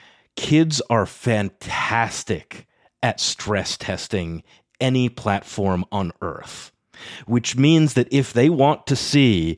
kids are fantastic at stress testing any platform on Earth, which means that if they want to see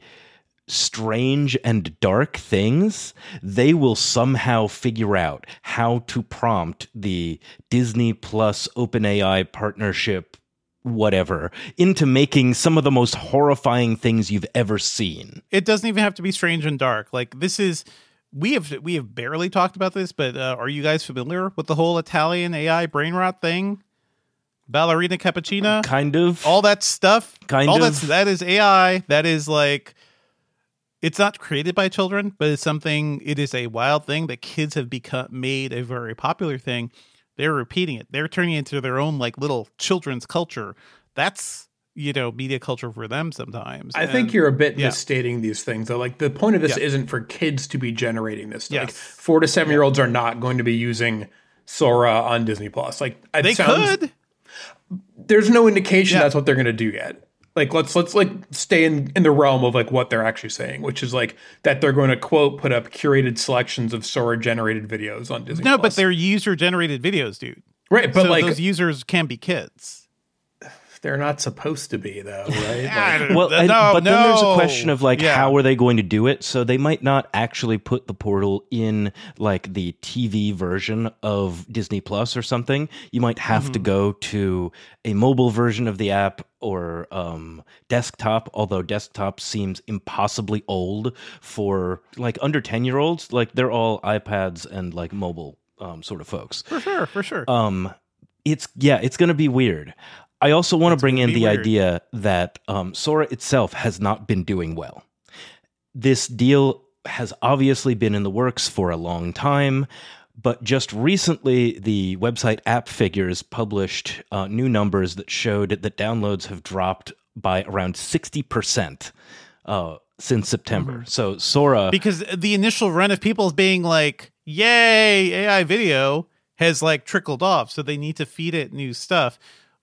strange and dark things, they will somehow figure out how to prompt the Disney Plus OpenAI partnership, whatever, into making some of the most horrifying things you've ever seen. It doesn't even have to be strange and dark. Like this is, we have we have barely talked about this, but uh, are you guys familiar with the whole Italian A I brain rot thing? Ballerina Cappuccina? Kind of. All that stuff? Kind all of. That's, that is A I. That is like, it's not created by children, but it's something, it is a wild thing that kids have become made a very popular thing. They're repeating it. They're turning it into their own like little children's culture. That's, you know, media culture for them sometimes. I and, think you're a bit yeah. misstating these things though. Like the point of this yeah. isn't for kids to be generating this. Yes. Like four to seven year olds are not going to be using Sora on Disney Plus. Like it they sounds, could. There's no indication yeah. that's what they're going to do yet. Like let's let's like stay in, in the realm of like what they're actually saying, which is like that they're going to quote put up curated selections of Sora generated videos on Disney. No, Plus. but they're user generated videos, dude. Right, but so like those users can be kids. They're not supposed to be, though, right? I Like, don't- Well, and, no, but then there's a no. question of like, Yeah. how are they going to do it? So they might not actually put the portal in like the T V version of Disney Plus or something. You might have to Mhm. go to a mobile version of the app or um, desktop, although desktop seems impossibly old for like under ten year olds. Like they're all iPads and like mobile um, sort of folks. For sure, for sure. Um, it's yeah, it's going to be weird. I also want to It's bring gonna in be the weird. idea that um, Sora itself has not been doing well. This deal has obviously been in the works for a long time, but just recently, the website App Figures published uh, new numbers that showed that downloads have dropped by around sixty percent uh, since September. Mhm. So Sora, Because the initial run of people being like, yay, A I video has like trickled off. So they need to feed it new stuff.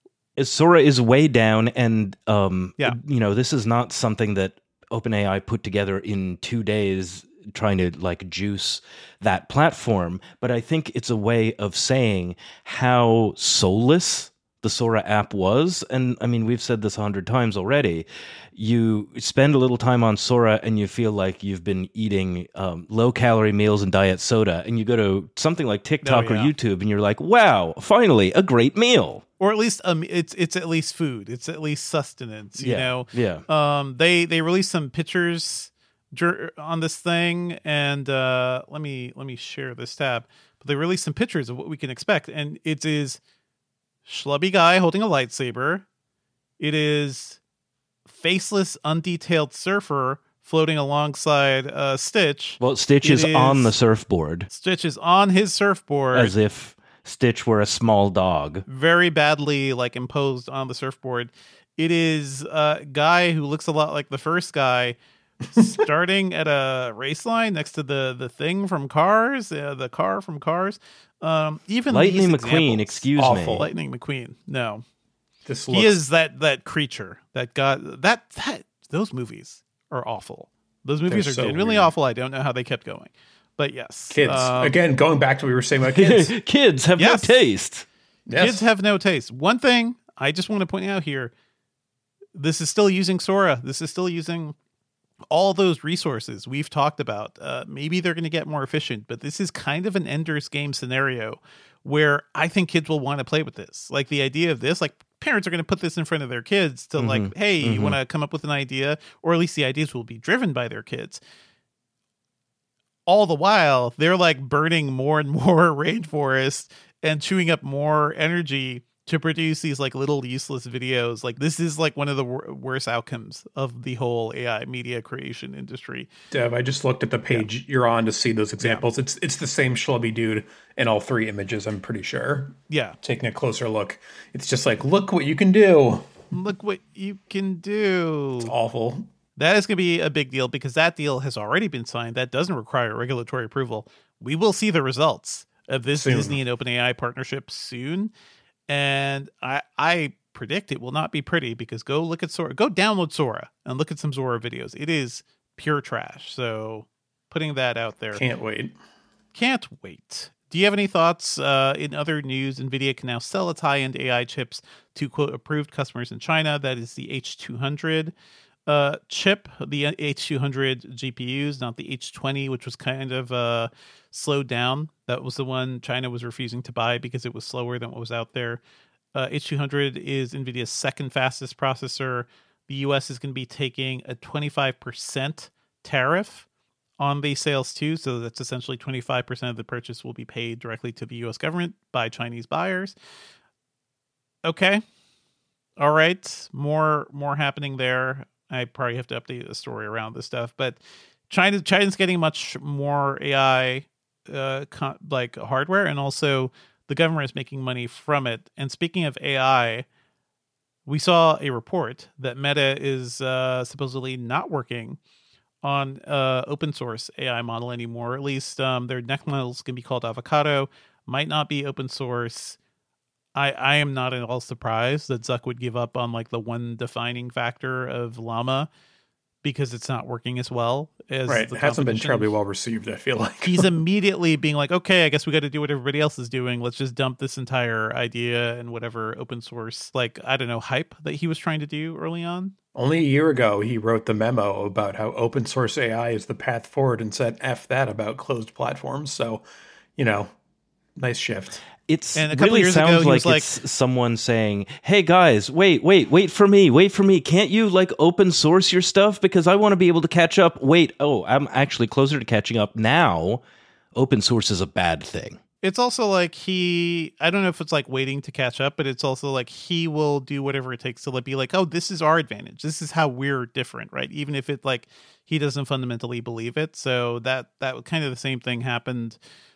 Sora is way down, and um, Yeah. you know, this is not something that OpenAI put together in two days, trying to like juice that platform. But I think it's a way of saying how soulless the Sora app was. And I mean, we've said this a hundred times already. You spend a little time on Sora and you feel like you've been eating um, low calorie meals and diet soda. And you go to something like TikTok Oh, or yeah. YouTube and you're like, wow, finally a great meal. Or at least um it's it's at least food. It's at least sustenance, you Yeah, know. yeah. Um they they released some pictures dur- on this thing, and uh let me let me share this tab. But they released some pictures of what we can expect, and it is schlubby guy holding a lightsaber. It is faceless, undetailed surfer floating alongside uh Stitch. Well, Stitch It is, on is- the surfboard Stitch is on his surfboard. as if Stitch were a small dog. Very badly like imposed on the surfboard. It is a guy who looks a lot like the first guy, starting at a race line next to the the thing from Cars, uh, the car from Cars. Um, even Lightning these McQueen, examples- excuse awful. me. Lightning McQueen. No, this he looks, is that that creature that got that that those movies are awful. Those movies They're are so genuinely weird. awful. I don't know how they kept going, but yes, kids. Um, Again, going back to what we were saying about kids. Kids have Yes. no taste. Yes. Kids have no taste. One thing I just want to point out here, this is still using Sora. This is still using all those resources we've talked about. Uh, maybe they're going to get more efficient, but this is kind of an Ender's Game scenario where I think kids will want to play with this. Like the idea of this, like parents are going to put this in front of their kids to like, Mhm. hey, you Mhm. want to come up with an idea, or at least the ideas will be driven by their kids. All the while, they're like burning more and more rainforest and chewing up more energy to produce these like little useless videos. Like this is like one of the wor- worst outcomes of the whole A I media creation industry. Dev, I just looked at the page you're on to see those examples. It's it's the same schlubby dude in all three images, I'm pretty sure. Yeah. Taking a closer look, it's just like, look what you can do. Look what you can do. It's awful. That is going to be a big deal because that deal has already been signed. That doesn't require regulatory approval. We will see the results of this Soon. Disney and OpenAI partnership soon. And I I predict it will not be pretty because go look at Sora. Go download Sora and look at some Sora videos. It is pure trash. So putting that out there. Can't wait. Can't wait. Do you have any thoughts? Uh, in other news, NVIDIA can now sell its high-end A I chips to, quote, approved customers in China. That is the H two hundred uh, chip, the H two hundred G P Us, not the H twenty, which was kind of uh, slowed down. That was the one China was refusing to buy because it was slower than what was out there. Uh, H two hundred is NVIDIA's second fastest processor. The U S is going to be taking a twenty-five percent tariff on the sales too. So that's essentially twenty-five percent of the purchase will be paid directly to the U S government by Chinese buyers. Okay. All right. More, more happening there. I probably have to update the story around this stuff, but China, China's getting much more A I, uh, con- like hardware, and also the government is making money from it. And speaking of A I, we saw a report that Meta is uh, supposedly not working on uh, open source A I model anymore. At least um, their next model is going to be called Avocado. Might not be open source. I, I am not at all surprised that Zuck would give up on like the one defining factor of Llama because it's not working as well as Right. the It hasn't been competition. terribly well received, I feel like. He's immediately being like, okay, I guess we got to do what everybody else is doing. Let's just dump this entire idea and whatever open source, like, I don't know, hype that he was trying to do early on. Only a year ago, he wrote the memo about how open source A I is the path forward and said F that about closed platforms. So, you know, nice shift. It's And a couple really years sounds ago, he like was like- it's someone saying, "Hey guys, wait, wait, wait for me, wait for me. Can't you like open source your stuff because I want to be able to catch up? Wait, oh, I'm actually closer to catching up now. Open source is a bad thing." It's also like he, I don't know if it's like waiting to catch up, but it's also like he will do whatever it takes to like be like, oh, this is our advantage. This is how we're different, right? Even if it like he doesn't fundamentally believe it. So that that kind of the same thing happened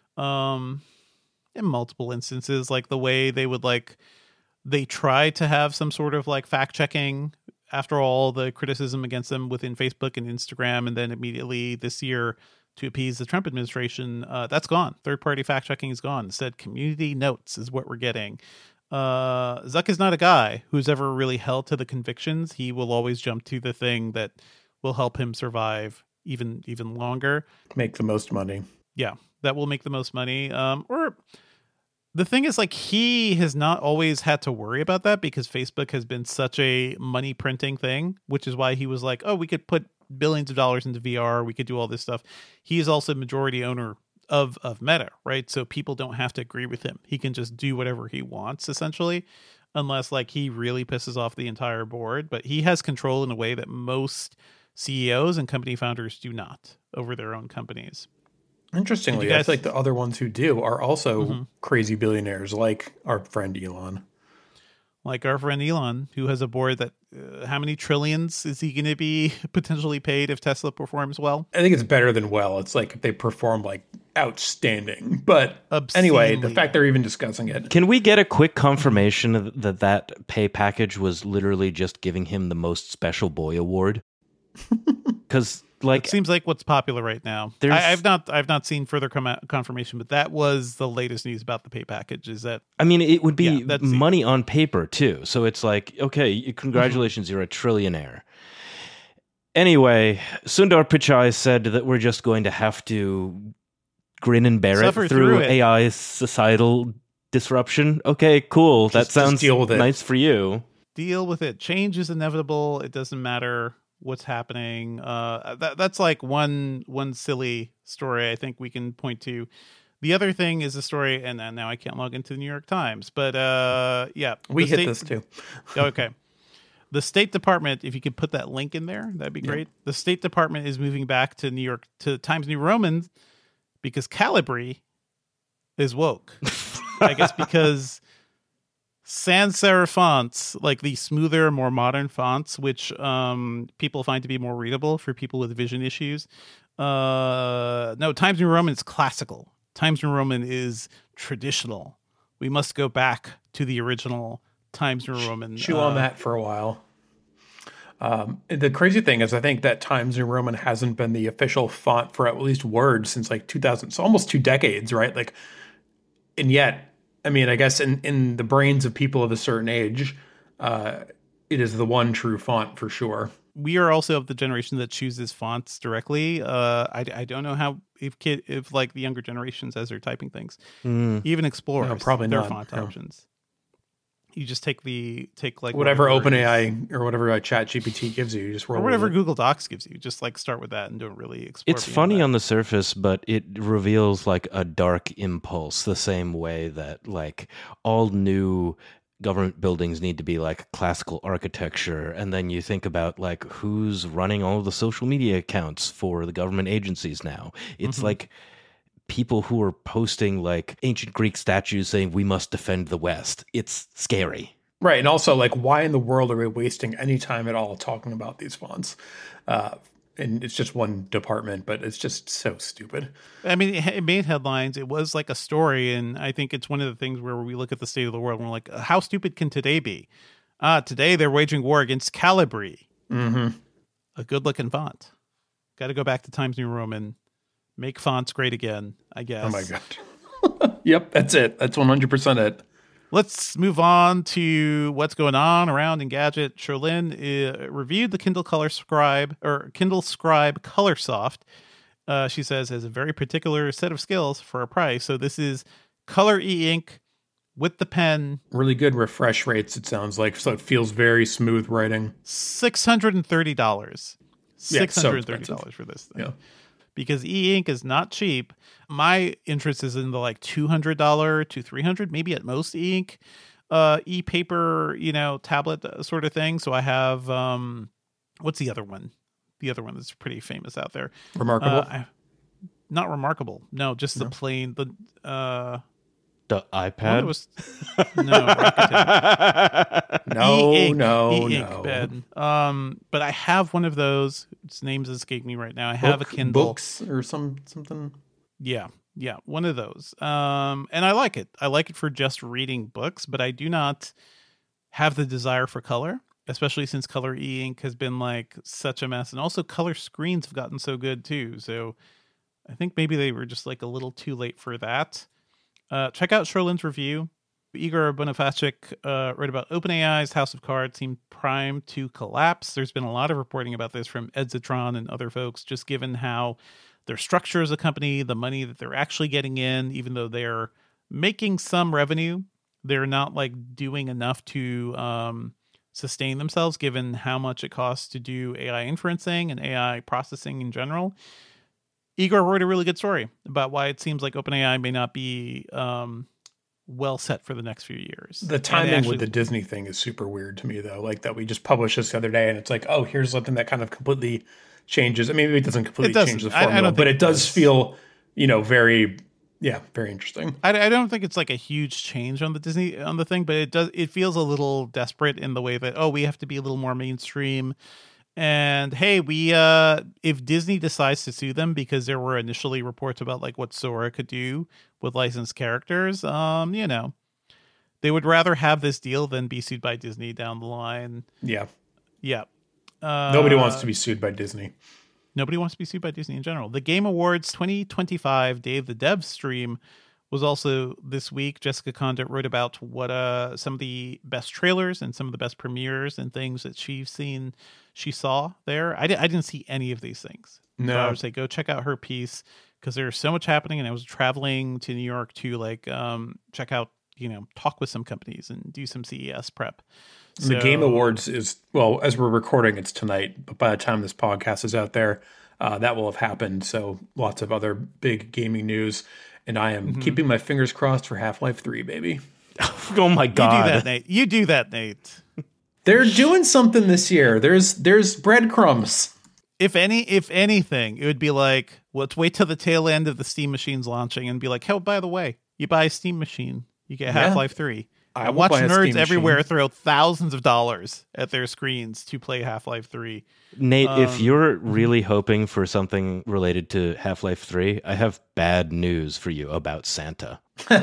um, in multiple instances, like the way they would like they try to have some sort of like fact checking after all the criticism against them within Facebook and Instagram, and then immediately this year, to appease the Trump administration, uh, that's gone. Third-party fact-checking is gone. Instead, community notes is what we're getting. Uh, Zuck is not a guy who's ever really held to the convictions. He will always jump to the thing that will help him survive even even longer. Make the most money. Yeah, that will make the most money. Um, or the thing is, like, he has not always had to worry about that because Facebook has been such a money printing thing, which is why he was like, oh, we could put billions of dollars into V R. We could do all this stuff. He is also majority owner of, of Meta, right? So people don't have to agree with him. He can just do whatever he wants, essentially, unless like he really pisses off the entire board. But he has control in a way that most C E Os and company founders do not over their own companies. Interestingly, guys- I feel like the other ones who do are also Mm-hmm. crazy billionaires, like our friend Elon. Like our friend Elon, who has a board that, uh, how many trillions is he going to be potentially paid if Tesla performs well? I think it's better than well. It's like if they perform like outstanding. But anyway, the Obscenely. fact they're even discussing it. Can we get a quick confirmation that that pay package was literally just giving him the most special boy award? Because like It seems like what's popular right now. There's- I, I've not, I've not seen further com- confirmation, but that was the latest news about the pay package. Is that I mean, it would be Yeah, that's the- money on paper too. So it's like, okay, congratulations, you're a trillionaire. Anyway, Sundar Pichai said that we're just going to have to grin and bear Suffer it through, through it. A I societal disruption. Okay, cool. that Just- just sounds deal with it. nice for you. deal with it? Change is inevitable. It doesn't matter what's happening. Uh, that that's like one one silly story I think we can point to. The other thing is a story, and, and now I can't log into the New York Times, but uh, yeah, We the hit state- this too. Okay. The State Department, if you could put that link in there, that'd be great. The State Department is moving back to New York, to Times New Roman, because Calibri is woke. I guess because sans serif fonts, like the smoother, more modern fonts, which um, people find to be more readable for people with vision issues. Uh, no, Times New Roman is classical. Times New Roman is traditional. We must go back to the original Times New Roman. Chew uh, on that for a while. Um, the crazy thing is, I think that Times New Roman hasn't been the official font for at least Word since like two thousand, so almost two decades, right? Like, and yet, I mean, I guess in, in the brains of people of a certain age, uh, it is the one true font for sure. We are also of the generation that chooses fonts directly. Uh, I, I don't know how if kid if like the younger generations as they're typing things, Mm. even Explorer, No, probably their not, font no. options. You just take the take like Whatever whatever OpenAI or whatever uh, Chat G P T gives you, you just roll or whatever with it. Google Docs gives you. Just like start with that and don't really explore. It's beyond funny that. on the surface, but it reveals like a dark impulse, the same way that like all new government buildings need to be like classical architecture. And then you think about like who's running all of the social media accounts for the government agencies now. It's Mhm. like people who are posting like ancient Greek statues saying we must defend the West. It's scary. Right. And also, like, why in the world are we wasting any time at all talking about these fonts? Uh, and it's just one department, but it's just so stupid. I mean, it, it made headlines. It was like a story, and I think it's one of the things where we look at the state of the world and we're like, how stupid can today be? Ah, today they're waging war against Calibri, Mm-hmm. a good-looking font. Got to go back to Times New Roman, make fonts great again. I guess. Oh my God. Yep. That's it. That's one hundred percent it. Let's move on to what's going on around Engadget. Cherlin uh, reviewed the Kindle Color Scribe or Kindle Scribe Colorsoft. Uh, she says has a very particular set of skills for a price. So this is color e-ink with the pen. Really good refresh rates, it sounds like. So it feels very smooth writing. six hundred thirty dollars. Yeah, six hundred thirty dollars so for this thing. Yeah. Because e-ink is not cheap. My interest is in the like two hundred dollars to three hundred dollars, maybe at most e-ink, uh, e-paper, you know, tablet sort of thing. So I have, um, what's the other one? The other one that's pretty famous out there. Remarkable? Uh, I, not Remarkable. No, just the No. plain, the, uh, The iPad? was, no, Rakuten. no, E-ink, no, E-ink no. pen. Um, but I have one of those. Its name's escaping me right now. I have Book- a Kindle. Books or some something. Yeah, yeah, one of those. Um, and I like it. I like it for just reading books, but I do not have the desire for color, especially since color e-ink has been like such a mess, and also color screens have gotten so good too. So I think maybe they were just like a little too late for that. Uh, check out Cherlin's review. Igor Bonifacek uh, wrote about OpenAI's House of Cards seemed primed to collapse. There's been a lot of reporting about this from Edzatron and other folks, just given how their structure as a company, the money that they're actually getting in, even though they're making some revenue, they're not like doing enough to um, sustain themselves, given how much it costs to do A I inferencing and A I processing in general. Igor wrote a really good story about why it seems like OpenAI may not be um, well set for the next few years. The And timing actually- with the Disney thing is super weird to me, though. Like that we just published this the other day, and it's like, oh, here's something that kind of completely changes. I mean, maybe it doesn't completely It doesn't. change the I- I formula, don't but think it it does does. feel, you know, very, yeah, very interesting. I, I don't think it's like a huge change on the Disney on the thing, but it does. It feels a little desperate in the way that, oh, we have to be a little more mainstream. And hey, we uh, if Disney decides to sue them because there were initially reports about like what Sora could do with licensed characters, um, you know, they would rather have this deal than be sued by Disney down the line. Yeah, Yeah. Uh, nobody wants to be sued by Disney. Nobody wants to be sued by Disney in general. The Game Awards twenty twenty-five Day of the Dev stream was also this week. Jessica Condit wrote about what uh some of the best trailers and some of the best premieres and things that she's seen, she saw there. I, di- I didn't see any of these things. No. So I would say go check out her piece because there's so much happening. And I was traveling to New York to like um check out, you know, talk with some companies and do some C E S prep. The So- Game Awards is, well, as we're recording, it's tonight, but by the time this podcast is out there, uh, that will have happened. So lots of other big gaming news. And I am Mm-hmm. keeping my fingers crossed for Half-Life three, baby. Oh my You god. do that, Nate. You do that, Nate. They're doing something this year. There's there's breadcrumbs. If any, if anything, it would be like, let's wait till the tail end of the Steam machine's launching and be like, oh, by the way, you buy a Steam machine, you get Yeah. Half-Life three. I I will watch buy a nerds Steam everywhere machine. throw thousands of dollars at their screens to play Half-Life three. Nate, if Um, you're really hoping for something related to Half-Life three, I have bad news for you about Santa.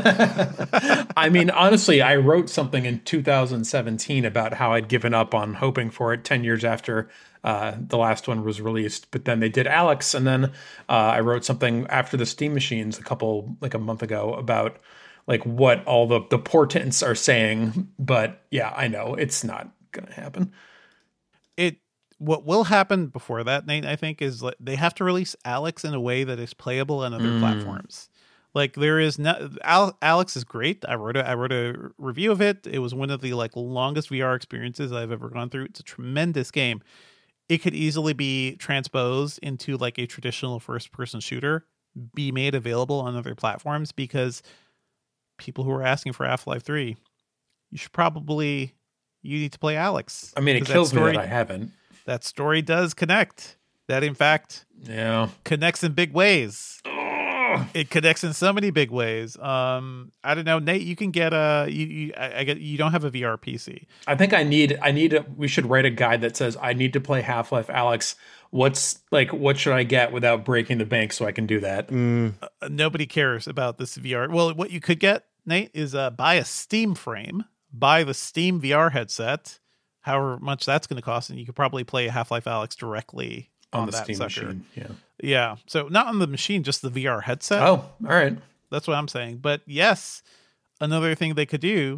I mean, honestly, I wrote something in two thousand seventeen about how I'd given up on hoping for it ten years after uh, the last one was released. But then they did Alex, and then uh, I wrote something after the Steam machines a couple, like a month ago, about like what all the, the portents are saying. But yeah, I know it's not going to happen. It what will happen before that, Nate, I think, is like they have to release Alex in a way that is playable on other Mm. platforms. Like there is no Al, Alex is great. I wrote a I wrote a review of it. It was one of the like longest V R experiences I've ever gone through. It's a tremendous game. It could easily be transposed into like a traditional first person shooter, be made available on other platforms because people who are asking for Half-Life three, you should probably you need to play Alex. I mean, it 'Cause that kills story, me that I haven't. that story does connect. That in fact Yeah. connects in big ways. It connects in so many big ways. Um, I don't know, Nate. You can get a. You, you I, I get. You don't have a V R P C. I think I need, I need, a, we should write a guide that says, I need to play Half-Life Alex. What's like, what should I get without breaking the bank so I can do that? Mm, Uh, nobody cares about this V R. Well, what you could get, Nate, is uh, buy a Steam frame, buy the Steam V R headset, however much that's going to cost, and you could probably play Half-Life Alex directly on, On the that Steam sucker. machine. Yeah. Yeah. So not on the machine, just the V R headset. Oh, all right. That's what I'm saying. But yes, another thing they could do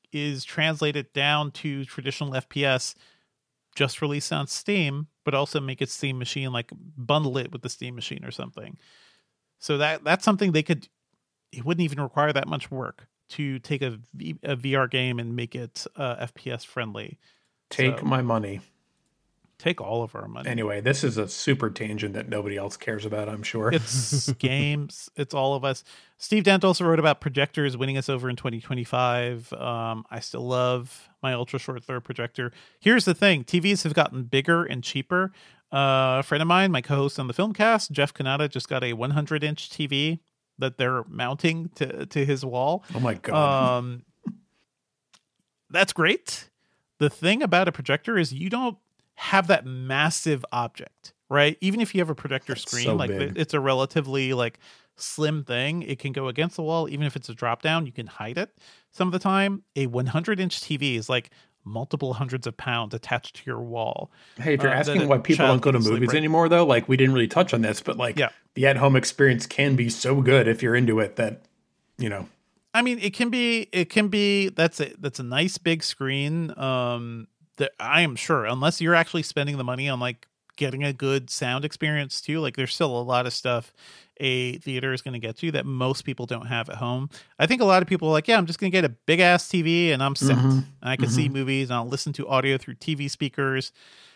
is translate it down to traditional F P S, just release it on Steam, but also make it Steam Machine, like bundle it with the Steam Machine or something. So that that's something they could, it wouldn't even require that much work to take a, v, a V R game and make it uh, F P S friendly. Take so, my money. Take all of our money. Anyway, this is a super tangent that nobody else cares about, I'm sure. It's games. It's all of us. Steve Dent also wrote about projectors winning us over in twenty twenty-five. Um, I still love my ultra short throw projector. Here's the thing. T Vs have gotten bigger and cheaper. Uh, a friend of mine, my co-host on the Filmcast, Jeff Kanata, just got a one hundred inch T V that they're mounting to, to his wall. Oh my God. Um, that's great. The thing about a projector is you don't have that massive object, right? Even if you have a projector That's screen, so like big. it's a relatively like slim thing. It can go against the wall. Even if it's a drop down, you can hide it. Some of the time, a one hundred inch T V is like multiple hundreds of pounds attached to your wall. Hey, if you're uh, asking why people don't go to movies anymore, though, like we didn't really touch on this, but like yeah. the at-home experience can be so good if you're into it that, you know. I mean, it can be, it can be, that's a, that's a nice big screen. Um, that I am sure, unless you're actually spending the money on like getting a good sound experience too, like there's still a lot of stuff a theater is going to get you that most people don't have at home. I think a lot of people are like, yeah, I'm just going to get a big ass T V and I'm set. Mm-hmm. And I can Mm-hmm. see movies and I'll listen to audio through T V speakers.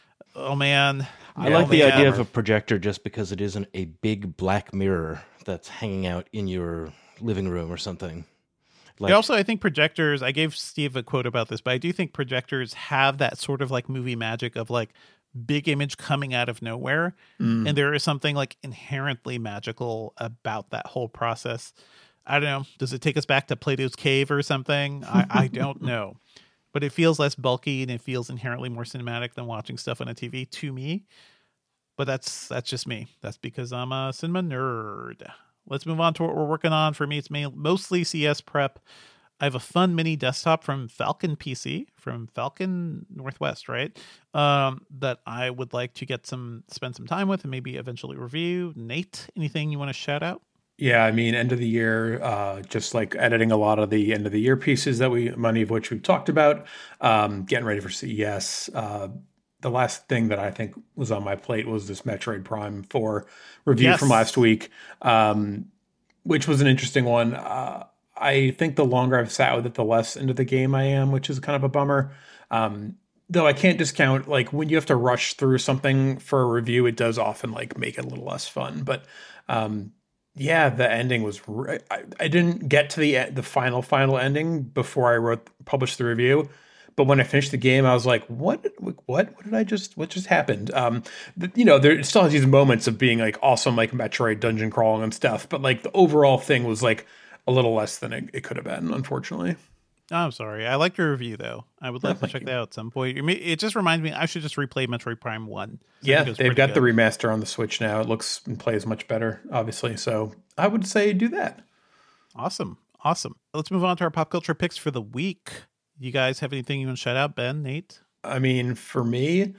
Oh man. I Yeah, like oh, the man. idea of a projector just because it isn't a big black mirror that's hanging out in your living room or something. Like, I also, I think projectors, I gave Steve a quote about this, but I do think projectors have that sort of like movie magic of like big image coming out of nowhere. Mm. And there is something like inherently magical about that whole process. I don't know. Does it take us back to Plato's Cave or something? I, I don't know. But it feels less bulky and it feels inherently more cinematic than watching stuff on a T V to me. But that's that's just me. That's because I'm a cinema nerd. Let's move on to what we're working on. For me, it's mostly C S prep. I have a fun mini desktop from Falcon P C, from Falcon Northwest, right? Um, that I would like to get some, spend some time with and maybe eventually review. Nate, anything you want to shout out? Yeah, I mean, end of the year, uh, just like editing a lot of the end of the year pieces that we, many of which we've talked about, um, getting ready for C E S. Uh, the last thing that I think was on my plate was this Metroid Prime four review Yes. from last week, um, which was an interesting one. Uh, I think the longer I've sat with it, the less into the game I am, which is kind of a bummer. Um, though I can't discount, like when you have to rush through something for a review, it does often like make it a little less fun. But um, yeah, the ending was, re- I, I didn't get to the the final, final ending before I wrote, published the review. But when I finished the game, I was like, what, what, what did I just, what just happened? Um, the, you know, there still has these moments of being like awesome, like Metroid dungeon crawling and stuff. But like the overall thing was like a little less than it, it could have been, unfortunately. I'm sorry. I liked your review, though. I would love Oh, to check thank that out at some point. It may- It just reminds me, I should just replay Metroid Prime one. Yeah, they've got the remaster on the Switch now. It looks and plays much better, obviously. So I would say do that. Awesome. Awesome. Let's move on to our pop culture picks for the week. You guys have anything you want to shout out, Ben, Nate? I mean, for me,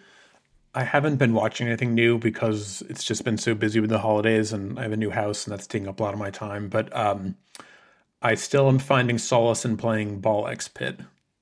I haven't been watching anything new because it's just been so busy with the holidays and I have a new house and that's taking up a lot of my time. But um, I still am finding solace in playing Ball X Pit.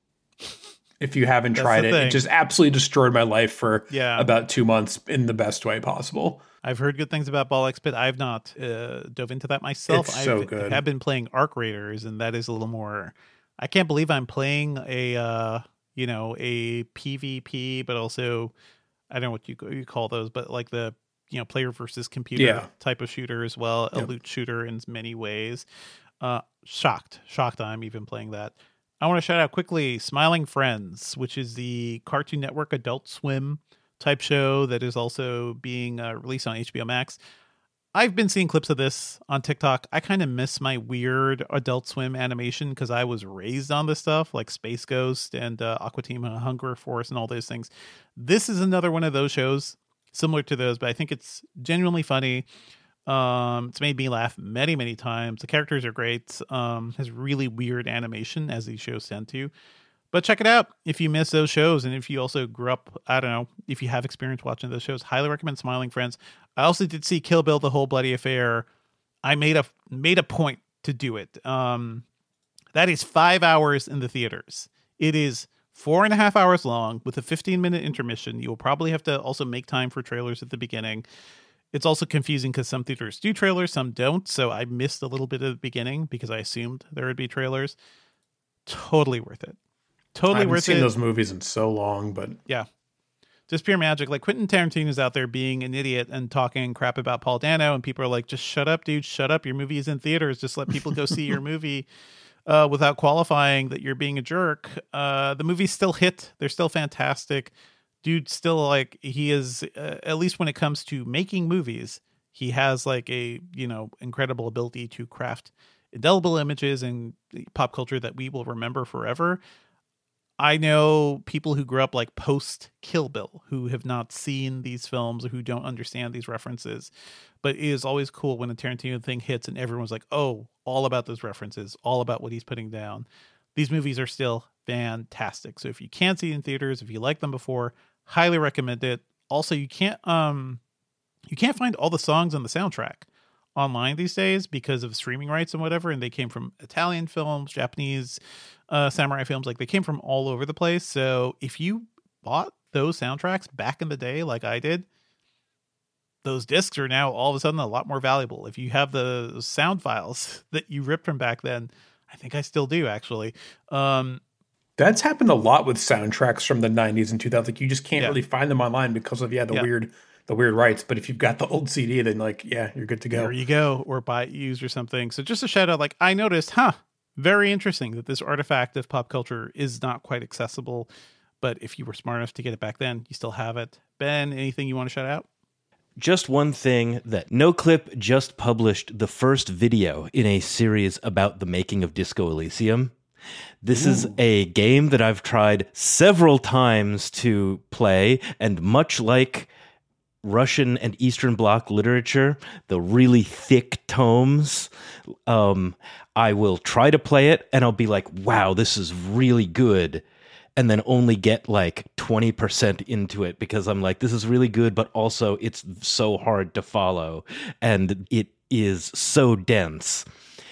If you haven't That's tried the it, thing. it just absolutely destroyed my life for Yeah. about two months in the best way possible. I've heard good things about Ball X Pit. I've not uh, dove into that myself. It's so I've, good. I have been playing Arc Raiders, and that is a little more. I can't believe I'm playing a, uh, you know, a PvP, but also I don't know what you you call those, but like the you know player versus computer Yeah. type of shooter as well, a Yep. loot shooter in many ways. Uh, shocked, shocked. I'm even playing that. I want to shout out quickly Smiling Friends, which is the Cartoon Network Adult Swim type show that is also being uh, released on H B O Max. I've been seeing clips of this on TikTok. I kind of miss my weird Adult Swim animation because I was raised on this stuff like Space Ghost and uh, Aqua Team and Hunger Force and all those things. This is another one of those shows similar to those, but I think it's genuinely funny. Um, it's made me laugh many, many times. The characters are great. Um, has really weird animation as these shows tend to. But check it out if you miss those shows. And if you also grew up, I don't know, if you have experience watching those shows, highly recommend Smiling Friends. I also did see Kill Bill, The Whole Bloody Affair. I made a made a point to do it. Um, that is five hours in the theaters. It is four and a half hours long with a fifteen minute intermission. You will probably have to also make time for trailers at the beginning. It's also confusing because some theaters do trailers, some don't. So I missed a little bit of the beginning because I assumed there would be trailers. Totally worth it. Totally I haven't worth seen it. those movies in so long, but yeah, just pure magic. Like Quentin Tarantino's out there being an idiot and talking crap about Paul Dano, and people are like, just shut up, dude, shut up. Your movie is in theaters. Just let people go see your movie uh, without qualifying that you're being a jerk. Uh, the movies still hit. They're still fantastic. Dude, still like he is, uh, at least when it comes to making movies, he has like a, you know, incredible ability to craft indelible images in pop culture that we will remember forever. I know people who grew up like post Kill Bill who have not seen these films or who don't understand these references, but it is always cool when a Tarantino thing hits and everyone's like, oh, all about those references, all about what he's putting down. These movies are still fantastic. So if you can't see it in theaters, if you like them before, highly recommend it. Also, you can't um you can't find all the songs on the soundtrack online these days because of streaming rights and whatever, and they came from Italian films, Japanese uh samurai films, like they came from all over the place. So if you bought those soundtracks back in the day like I did, those discs are now all of a sudden a lot more valuable. If you have the sound files that you ripped from back then, I think I still do actually. Um that's happened a lot with soundtracks from the nineties and two thousands. Like you just can't Yeah. really find them online because of yeah the Yeah. weird the weird rights. But if you've got the old C D, then like yeah, you're good to go. There you go, or buy it used or something. So just a shout out, like I noticed, huh, very interesting that this artifact of pop culture is not quite accessible. But if you were smart enough to get it back then, you still have it. Ben, anything you want to shout out? Just one thing that NoClip just published the first video in a series about the making of Disco Elysium. This Ooh. is a game that I've tried several times to play, and much like Russian and Eastern Bloc literature, the really thick tomes, um, I will try to play it, and I'll be like, wow, this is really good, and then only get like twenty percent into it because I'm like, this is really good, but also it's so hard to follow, and it is so dense.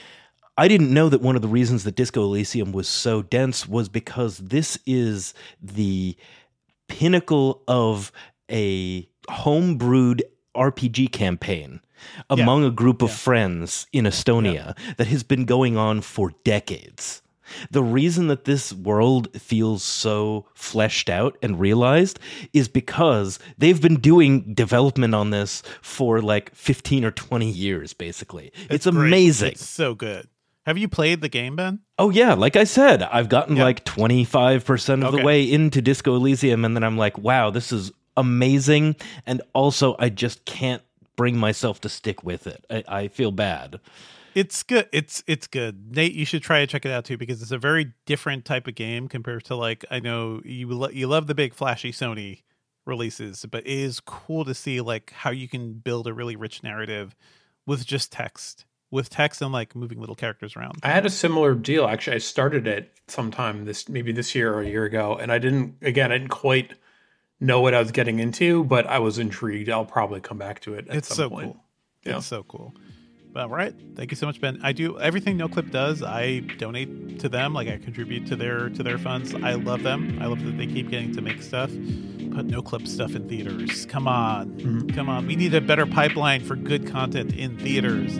I didn't know that one of the reasons that Disco Elysium was so dense was because this is the pinnacle of a homebrewed R P G campaign among yeah. a group of yeah. friends in Estonia yeah. that has been going on for decades. The reason that this world feels so fleshed out and realized is because they've been doing development on this for like fifteen or twenty years, basically. It's, it's amazing. It's so good. Have you played the game, Ben? Oh, yeah. Like I said, I've gotten yeah. like twenty-five percent of okay. the way into Disco Elysium, and then I'm like, wow, this is amazing. And also, I just can't bring myself to stick with it. I, I feel bad. It's good. It's it's good. Nate, you should try to check it out too, because it's a very different type of game compared to, like, I know you lo- you love the big flashy Sony releases, but it is cool to see like how you can build a really rich narrative with just text. With text and like moving little characters around. I had a similar deal. Actually, I started it sometime this, maybe this year or a year ago. And I didn't, again, I didn't quite know what I was getting into, but I was intrigued. I'll probably come back to it at it's some so point. Cool. Yeah. It's so cool. All right. Thank you so much, Ben. I do everything NoClip does. I donate to them. Like I contribute to their, to their funds. I love them. I love that they keep getting to make stuff. Put NoClip stuff in theaters. Come on. Mm-hmm. Come on. We need a better pipeline for good content in theaters.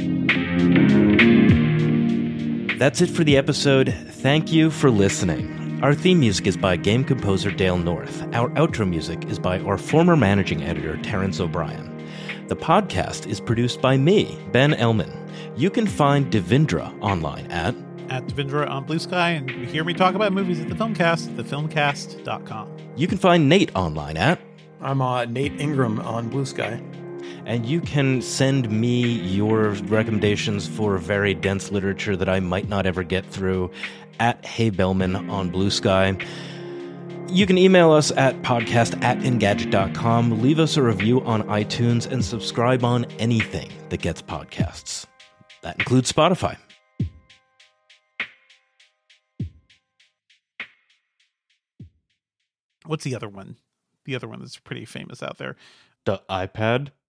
That's it for the episode. Thank you for listening. Our theme music is by game composer Dale North. Our outro music is by our former managing editor, Terrence O'Brien. The podcast is produced by me, Ben Ellman. You can find Devindra online at... At Devindra on Blue Sky, and hear me talk about movies at the Filmcast, the filmcast dot com. You can find Nate online at... I'm uh, Nate Ingram on Blue Sky. And you can send me your recommendations for very dense literature that I might not ever get through at Hey Bellman on Blue Sky. You can email us at podcast at engadget dot com, leave us a review on iTunes, and subscribe on anything that gets podcasts. That includes Spotify. What's the other one? The other one that's pretty famous out there. The iPad?